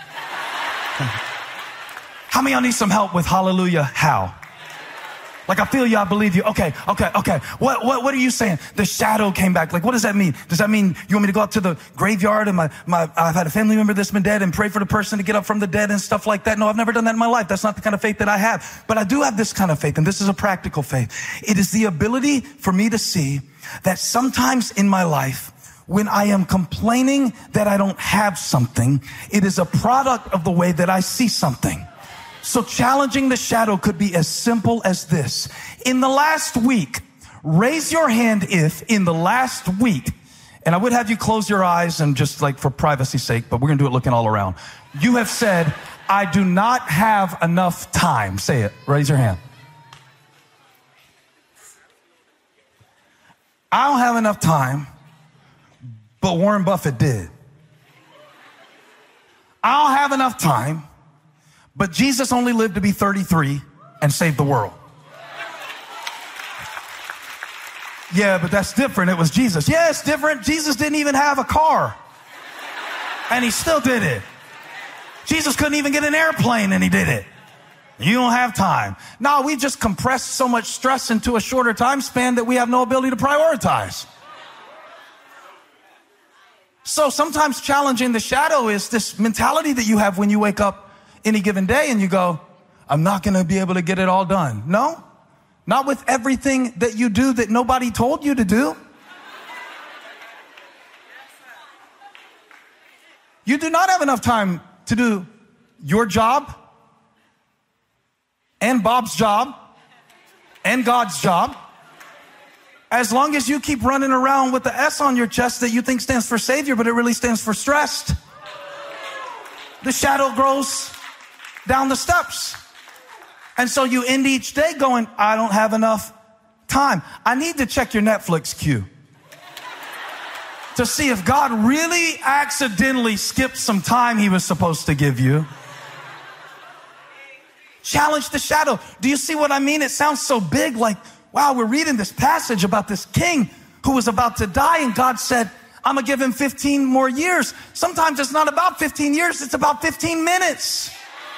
How many of y'all need some help with hallelujah, how? Like, I feel you, I believe you. Okay, okay, okay. What, what, what are you saying? The shadow came back. Like, what does that mean? Does that mean you want me to go out to the graveyard and my, my, I've had a family member that's been dead and pray for the person to get up from the dead and stuff like that? No, I've never done that in my life. That's not the kind of faith that I have. But I do have this kind of faith, and this is a practical faith. It is the ability for me to see that sometimes in my life, when I am complaining that I don't have something, it is a product of the way that I see something. So challenging the shadow could be as simple as this. In the last week, raise your hand if in the last week, and I would have you close your eyes and just like for privacy's sake, but we're going to do it looking all around. You have said, I do not have enough time. Say it. Raise your hand. I don't have enough time, but Warren Buffett did. I don't have enough time, but Jesus only lived to be thirty-three and saved the world. Yeah, but that's different. It was Jesus. Yeah, it's different. Jesus didn't even have a car. And he still did it. Jesus couldn't even get an airplane and he did it. You don't have time. No, we just compressed so much stress into a shorter time span that we have no ability to prioritize. So sometimes challenging the shadow is this mentality that you have when you wake up any given day and you go, I'm not going to be able to get it all done. No, not with everything that you do that nobody told you to do. You do not have enough time to do your job and Bob's job and God's job. As long as you keep running around with the S on your chest that you think stands for Savior, but it really stands for stressed, the shadow grows down the steps. And so you end each day going, I don't have enough time. I need to check your Netflix queue to see if God really accidentally skipped some time he was supposed to give you. Challenge the shadow. Do you see what I mean? It sounds so big, like, wow, we're reading this passage about this king who was about to die, and God said, I'm going to give him fifteen more years. Sometimes it's not about fifteen years, it's about fifteen minutes.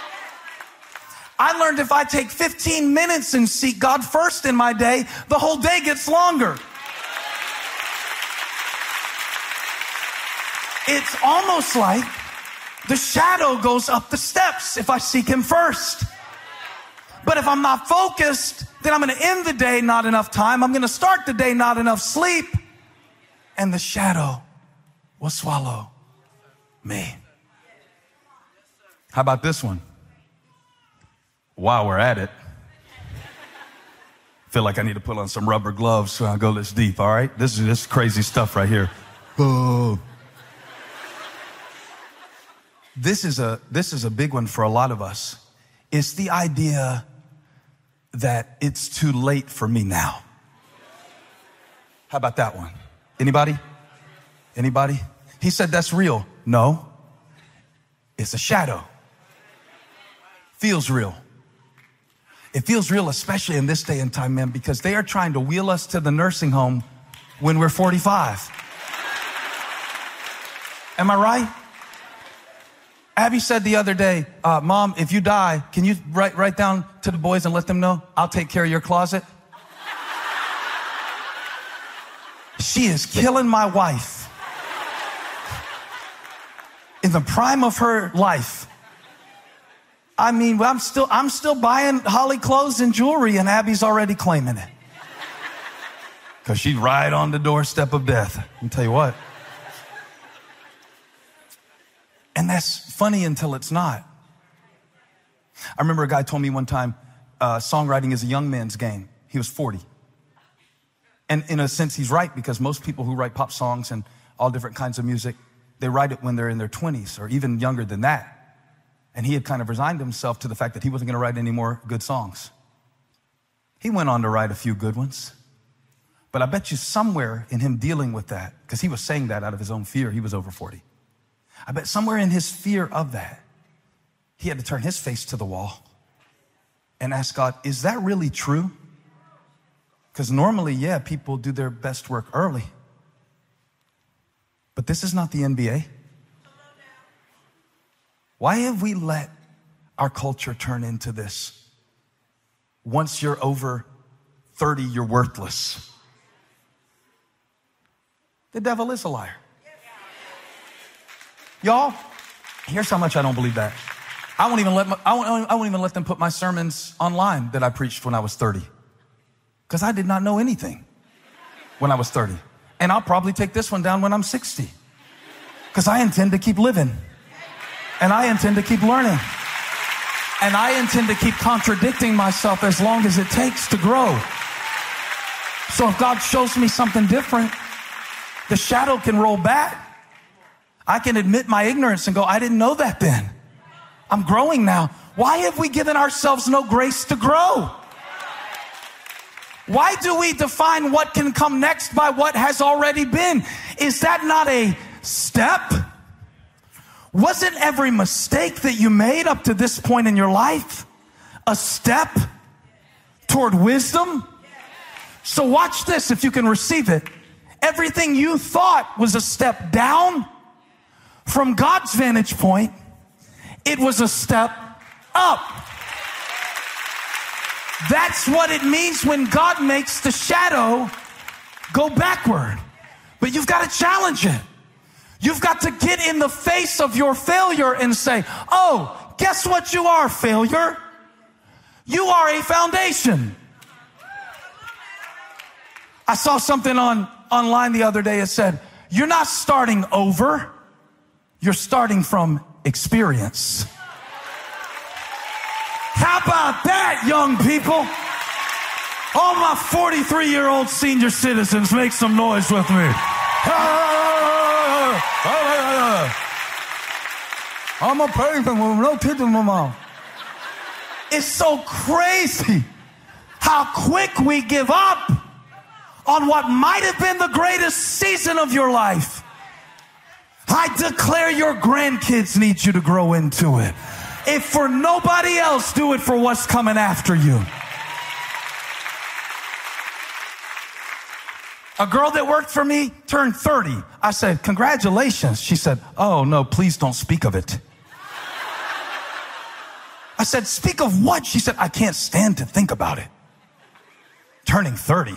I learned if I take fifteen minutes and seek God first in my day, the whole day gets longer. It's almost like the shadow goes up the steps if I seek him first. But if I'm not focused, then I'm going to end the day not enough time. I'm going to start the day not enough sleep. And the shadow will swallow me. How about this one? While we're at it, I feel like I need to put on some rubber gloves so I go this deep, all right? This is this crazy stuff right here. Oh. This is a this is a big one for a lot of us. It's the idea that it's too late for me now. How about that one? Anybody? Anybody? He said that's real. No. It's a shadow. Feels real. It feels real, especially in this day and time, man, because they are trying to wheel us to the nursing home when we're forty-five. Am I right? Abby said the other day, uh, Mom, if you die, can you write, write down to the boys and let them know I'll take care of your closet? She is killing my wife. In the prime of her life. I mean, I'm still, I'm still buying Holly clothes and jewelry, and Abby's already claiming it. Because she's right on the doorstep of death. I'll tell you what. And that's funny until it's not. I remember a guy told me one time, uh, songwriting is a young man's game. He was forty. And in a sense, he's right, because most people who write pop songs and all different kinds of music, they write it when they're in their twenties or even younger than that. And he had kind of resigned himself to the fact that he wasn't going to write any more good songs. He went on to write a few good ones. But I bet you somewhere in him dealing with that, because he was saying that out of his own fear, he was over forty. I bet somewhere in his fear of that, he had to turn his face to the wall and ask God, is that really true? Because normally, yeah, people do their best work early. But this is not the N B A. Why have we let our culture turn into this? Once you're over thirty, you're worthless. The devil is a liar. Y'all, here's how much I don't believe that. I won't even let my, I won't, I won't even let them put my sermons online that I preached when I was thirty. Because I did not know anything when I was thirty. And I'll probably take this one down when I'm sixty. Because I intend to keep living. And I intend to keep learning. And I intend to keep contradicting myself as long as it takes to grow. So if God shows me something different, the shadow can roll back. I can admit my ignorance and go, I didn't know that then. I'm growing now. Why have we given ourselves no grace to grow? Why do we define what can come next by what has already been? Is that not a step? Wasn't every mistake that you made up to this point in your life a step toward wisdom? So watch this if you can receive it. Everything you thought was a step down, from God's vantage point, it was a step up. That's what it means when God makes the shadow go backward. But you've got to challenge it. You've got to get in the face of your failure and say, oh, guess what you are, failure? You are a foundation. I saw something on online the other day. It said, you're not starting over. You're starting from experience. How about that, young people? All my forty-three-year-old senior citizens, make some noise with me. I'm a person with no teeth in my mouth. It's so crazy how quick we give up on what might have been the greatest season of your life. I declare your grandkids need you to grow into it. If for nobody else, do it for what's coming after you. A girl that worked for me turned thirty. I said, congratulations. She said, oh, no, please don't speak of it. I said, speak of what? She said, I can't stand to think about it. Turning thirty.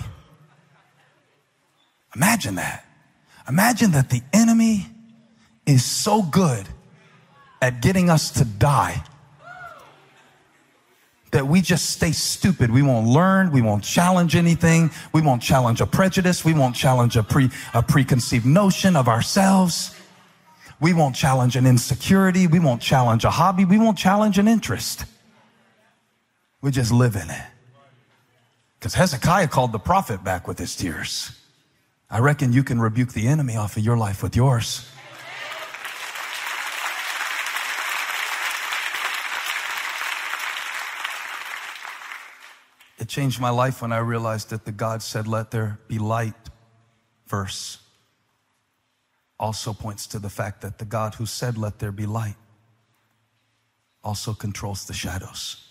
Imagine that. Imagine that the enemy is so good at getting us to die that we just stay stupid. We won't learn. We won't challenge anything. We won't challenge a prejudice. We won't challenge a pre, a preconceived notion of ourselves. We won't challenge an insecurity. We won't challenge a hobby. We won't challenge an interest. We just live in it. Because Hezekiah called the prophet back with his tears. I reckon you can rebuke the enemy off of your life with yours. It changed my life when I realized that the God said, let there be light verse also points to the fact that the God who said, let there be light, also controls the shadows.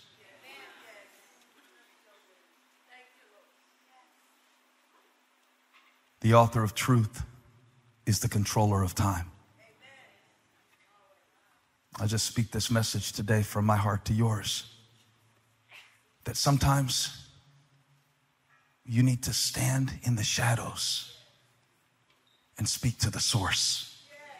The author of truth is the controller of time. I just speak this message today from my heart to yours, that sometimes you need to stand in the shadows and speak to the source.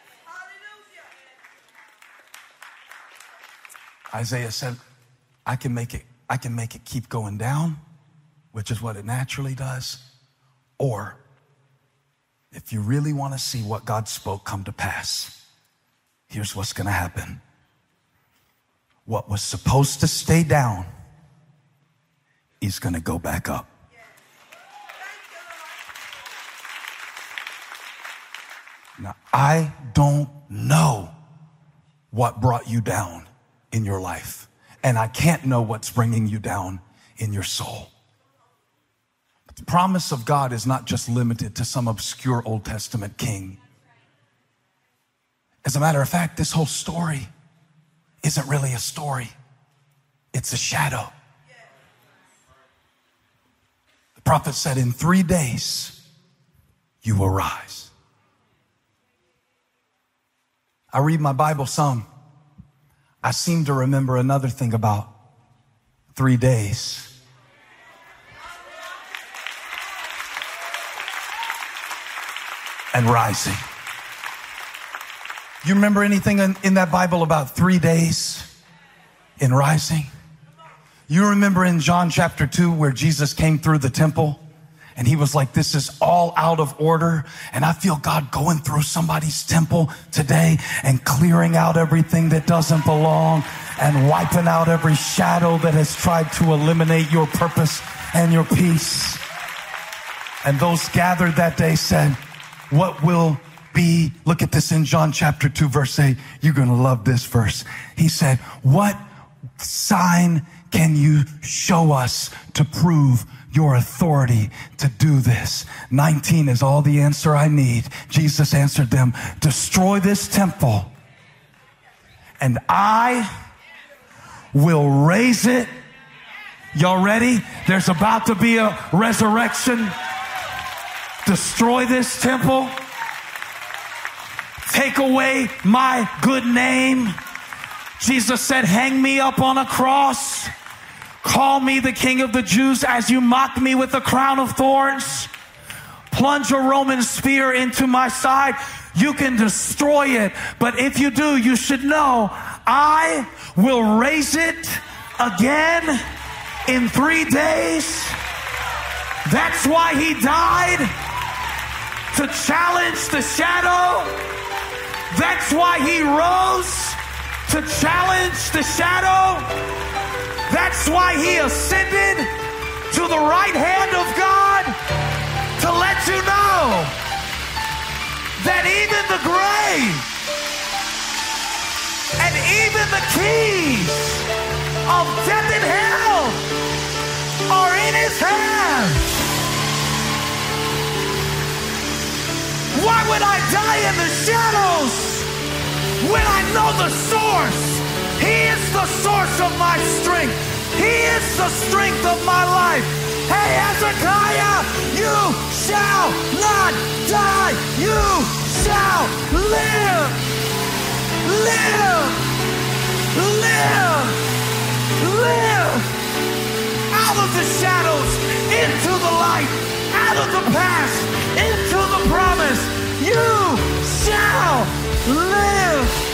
Isaiah said, I can make it, I can make it keep going down, which is what it naturally does. Or if you really want to see what God spoke come to pass, here's what's going to happen. What was supposed to stay down is going to go back up. Now, I don't know what brought you down in your life, and I can't know what's bringing you down in your soul. But the promise of God is not just limited to some obscure Old Testament king. As a matter of fact, this whole story isn't really a story. It's a shadow. The prophet said, in three days, you will rise. I read my Bible some. I seem to remember another thing about three days. And rising. You remember anything in, in that Bible about three days in rising? You remember in John chapter two where Jesus came through the temple and he was like, this is all out of order. And I feel God going through somebody's temple today and clearing out everything that doesn't belong and wiping out every shadow that has tried to eliminate your purpose and your peace. And those gathered that day said, what will be, look at this in John chapter two, verse eight. You're going to love this verse. He said, what sign can you show us to prove your authority to do this? nineteen is all the answer I need. Jesus answered them, destroy this temple and I will raise it. Y'all ready? There's about to be a resurrection. Destroy this temple. Take away my good name. Jesus said, hang me up on a cross. Call me the King of the Jews as you mock me with a crown of thorns. Plunge a Roman spear into my side. You can destroy it. But if you do, you should know I will raise it again in three days. That's why he died, to challenge the shadow. That's why he rose, to challenge the shadow. That's why he ascended to the right hand of God, to let you know that even the grave and even the keys of death and hell are in his hands. Why would I die in the shadows when I know the source? He is the source of my strength. He is the strength of my life. Hey, Hezekiah, you shall not die. You shall live. Live. Live. Live. Out of the shadows, into the light. Out of the past, into the promise. You shall live.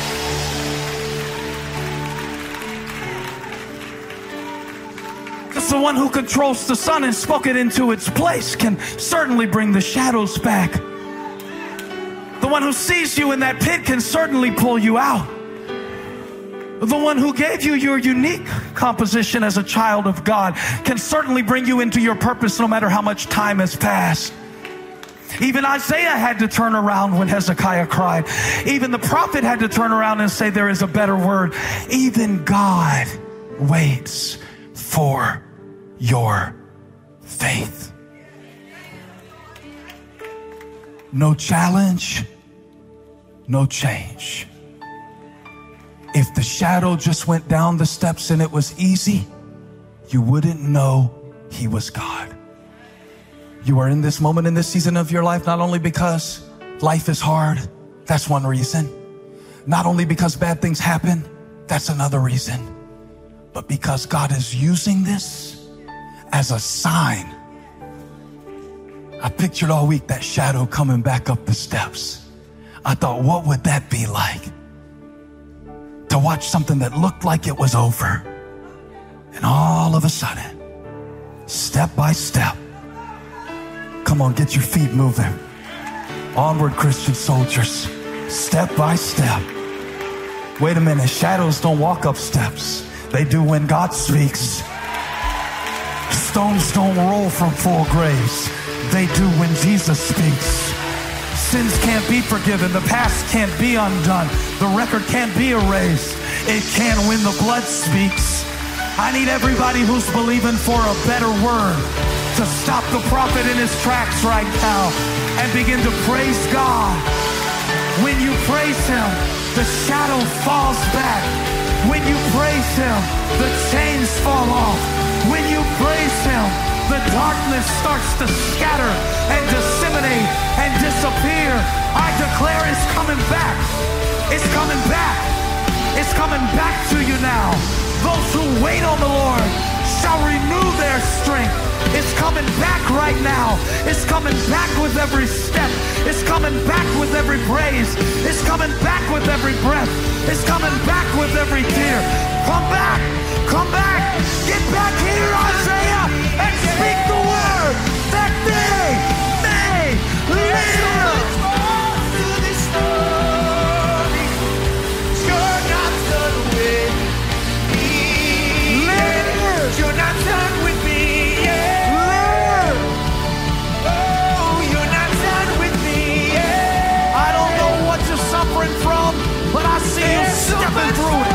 Because the one who controls the sun and spoke it into its place can certainly bring the shadows back. The one who sees you in that pit can certainly pull you out. The one who gave you your unique composition as a child of God can certainly bring you into your purpose no matter how much time has passed. Even Isaiah had to turn around when Hezekiah cried. Even the prophet had to turn around and say there is a better word. Even God waits for your faith. No challenge, no change. If the shadow just went down the steps and it was easy, you wouldn't know he was God. You are in this moment, in this season of your life, not only because life is hard, that's one reason. Not only because bad things happen, that's another reason. But because God is using this as a sign. I pictured all week that shadow coming back up the steps. I thought, what would that be like? To watch something that looked like it was over. And all of a sudden, step by step, come on, get your feet moving. Onward, Christian soldiers, step by step. Wait a minute, shadows don't walk up steps. They do when God speaks. Stones don't roll from full graves. They do when Jesus speaks. Sins can't be forgiven. The past can't be undone. The record can't be erased. It can when the blood speaks. I need everybody who's believing for a better word to stop the prophet in his tracks right now and begin to praise God. When you praise him, the shadow falls back. When you praise him, the chains fall off. When you praise him, the darkness starts to scatter and disseminate and disappear. I declare it's coming back. It's coming back. It's coming back to you now. Those who wait on the Lord shall renew their strength. It's coming back right now. It's coming back with every step. It's coming back with every praise. It's coming back with every breath. It's coming back with every tear. Come back. Come back. Get back here, Isaiah, and speak the word that they may live. You're not done with me. Live. You're not done with me. Yeah. Live. Oh, you're not done with me. Yeah. I don't know what you're suffering from, but I see you stepping through it.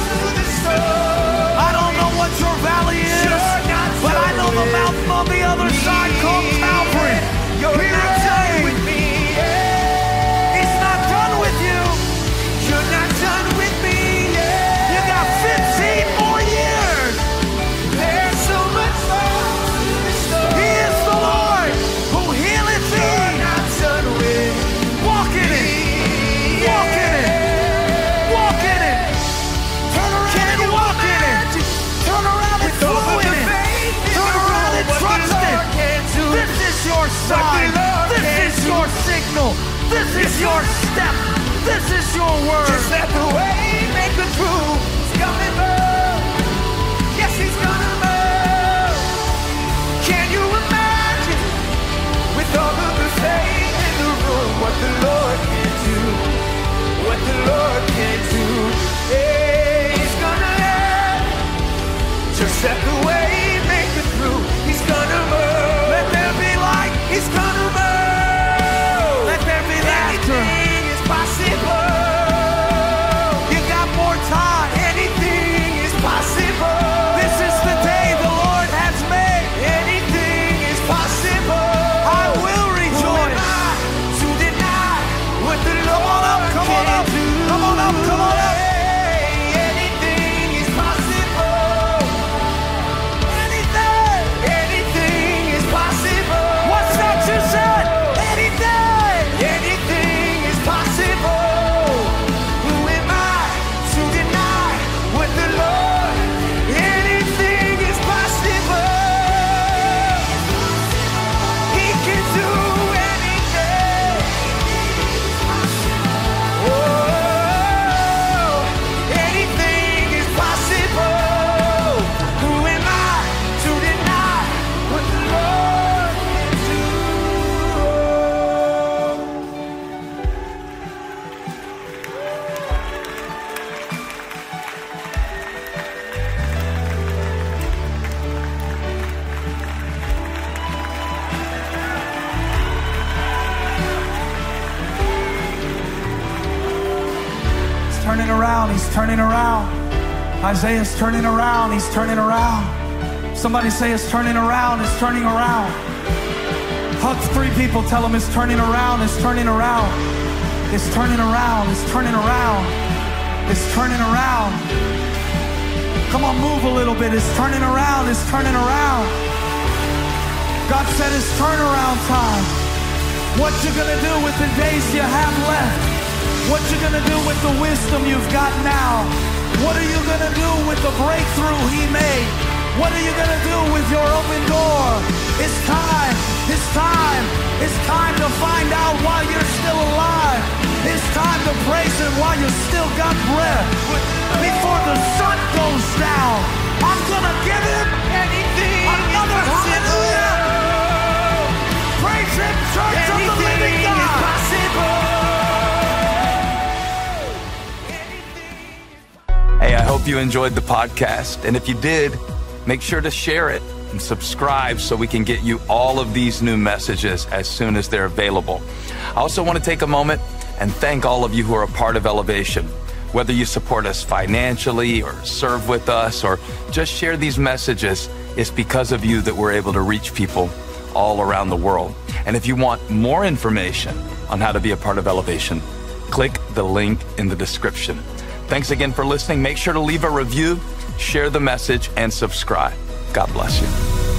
I don't know what your valley is, but I know the mountain on the other side called Calvary. You're not done with me. He's not done with you. You're not done with me. You got fifteen more years. There's so much more. He is the Lord who healeth thee. You're not done with me. Walk in it. Walk in it. Walk in it. Turn around and walk in it. Turn around and flow in it. Turn around and trust it. This is your sign. This is your signal. This is your step. This is your word. Just let the way make it through. He's coming move. Yes, he's gonna move. Can you imagine with all of the faith in the room what the Lord can do? What the Lord can do? Yeah, he's gonna have. Just let the way make it through. He's gonna move. Let there be light. He's gonna move. Let there be laughter. Anything is possible. You got more time. Anything around, he's turning around. Isaiah's turning around, he's turning around. Somebody say it's turning around, it's turning around. Hug three people, tell them it's turning around, it's turning around. It's turning around, it's turning around. It's turning around. Come on, move a little bit. It's turning around, it's turning around. God said it's turnaround time. What you gonna do with the days you have left? What you gonna do with the wisdom you've got now? What are you gonna do with the breakthrough he made? What are you gonna do with your open door? It's time, it's time, it's time to find out why you're still alive. It's time to praise him while you still got breath. Before the sun goes down, I'm gonna give him anything, another hallelujah. Praise him, church of the living God. Hey, I hope you enjoyed the podcast. And if you did, make sure to share it and subscribe so we can get you all of these new messages as soon as they're available. I also want to take a moment and thank all of you who are a part of Elevation. Whether you support us financially or serve with us or just share these messages, it's because of you that we're able to reach people all around the world. And if you want more information on how to be a part of Elevation, click the link in the description. Thanks again for listening. Make sure to leave a review, share the message, and subscribe. God bless you.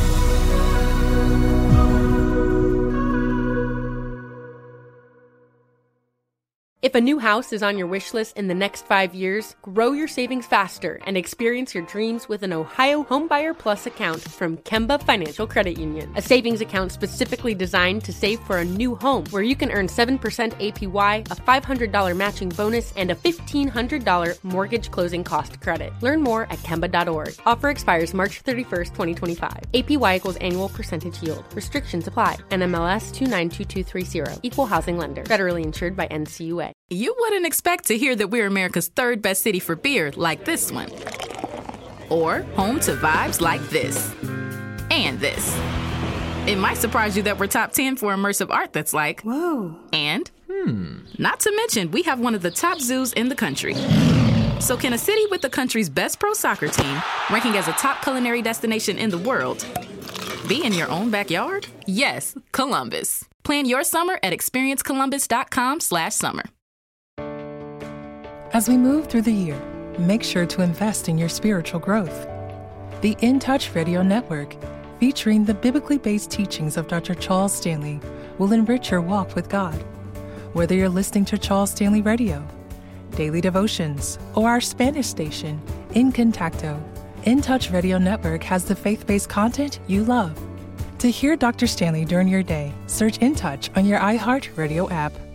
If a new house is on your wish list in the next five years, grow your savings faster and experience your dreams with an Ohio Homebuyer Plus account from Kemba Financial Credit Union. A savings account specifically designed to save for a new home where you can earn seven percent A P Y, a five hundred dollars matching bonus, and a fifteen hundred dollars mortgage closing cost credit. Learn more at Kemba dot org. Offer expires March thirty-first, twenty twenty-five. A P Y equals annual percentage yield. Restrictions apply. N M L S two nine two two three zero. Equal housing lender. Federally insured by N C U A. You wouldn't expect to hear that we're America's third best city for beer like this one. Or home to vibes like this. And this. It might surprise you that we're top ten for immersive art that's like, whoa. And, hmm. Not to mention, we have one of the top zoos in the country. So can a city with the country's best pro soccer team, ranking as a top culinary destination in the world, be in your own backyard? Yes, Columbus. Plan your summer at experience columbus dot com slash summer. As we move through the year, make sure to invest in your spiritual growth. The In Touch Radio Network, featuring the biblically based teachings of Doctor Charles Stanley, will enrich your walk with God. Whether you're listening to Charles Stanley Radio, Daily Devotions, or our Spanish station, In Contacto, In Touch Radio Network has the faith-based content you love. To hear Doctor Stanley during your day, search In Touch on your iHeart Radio app.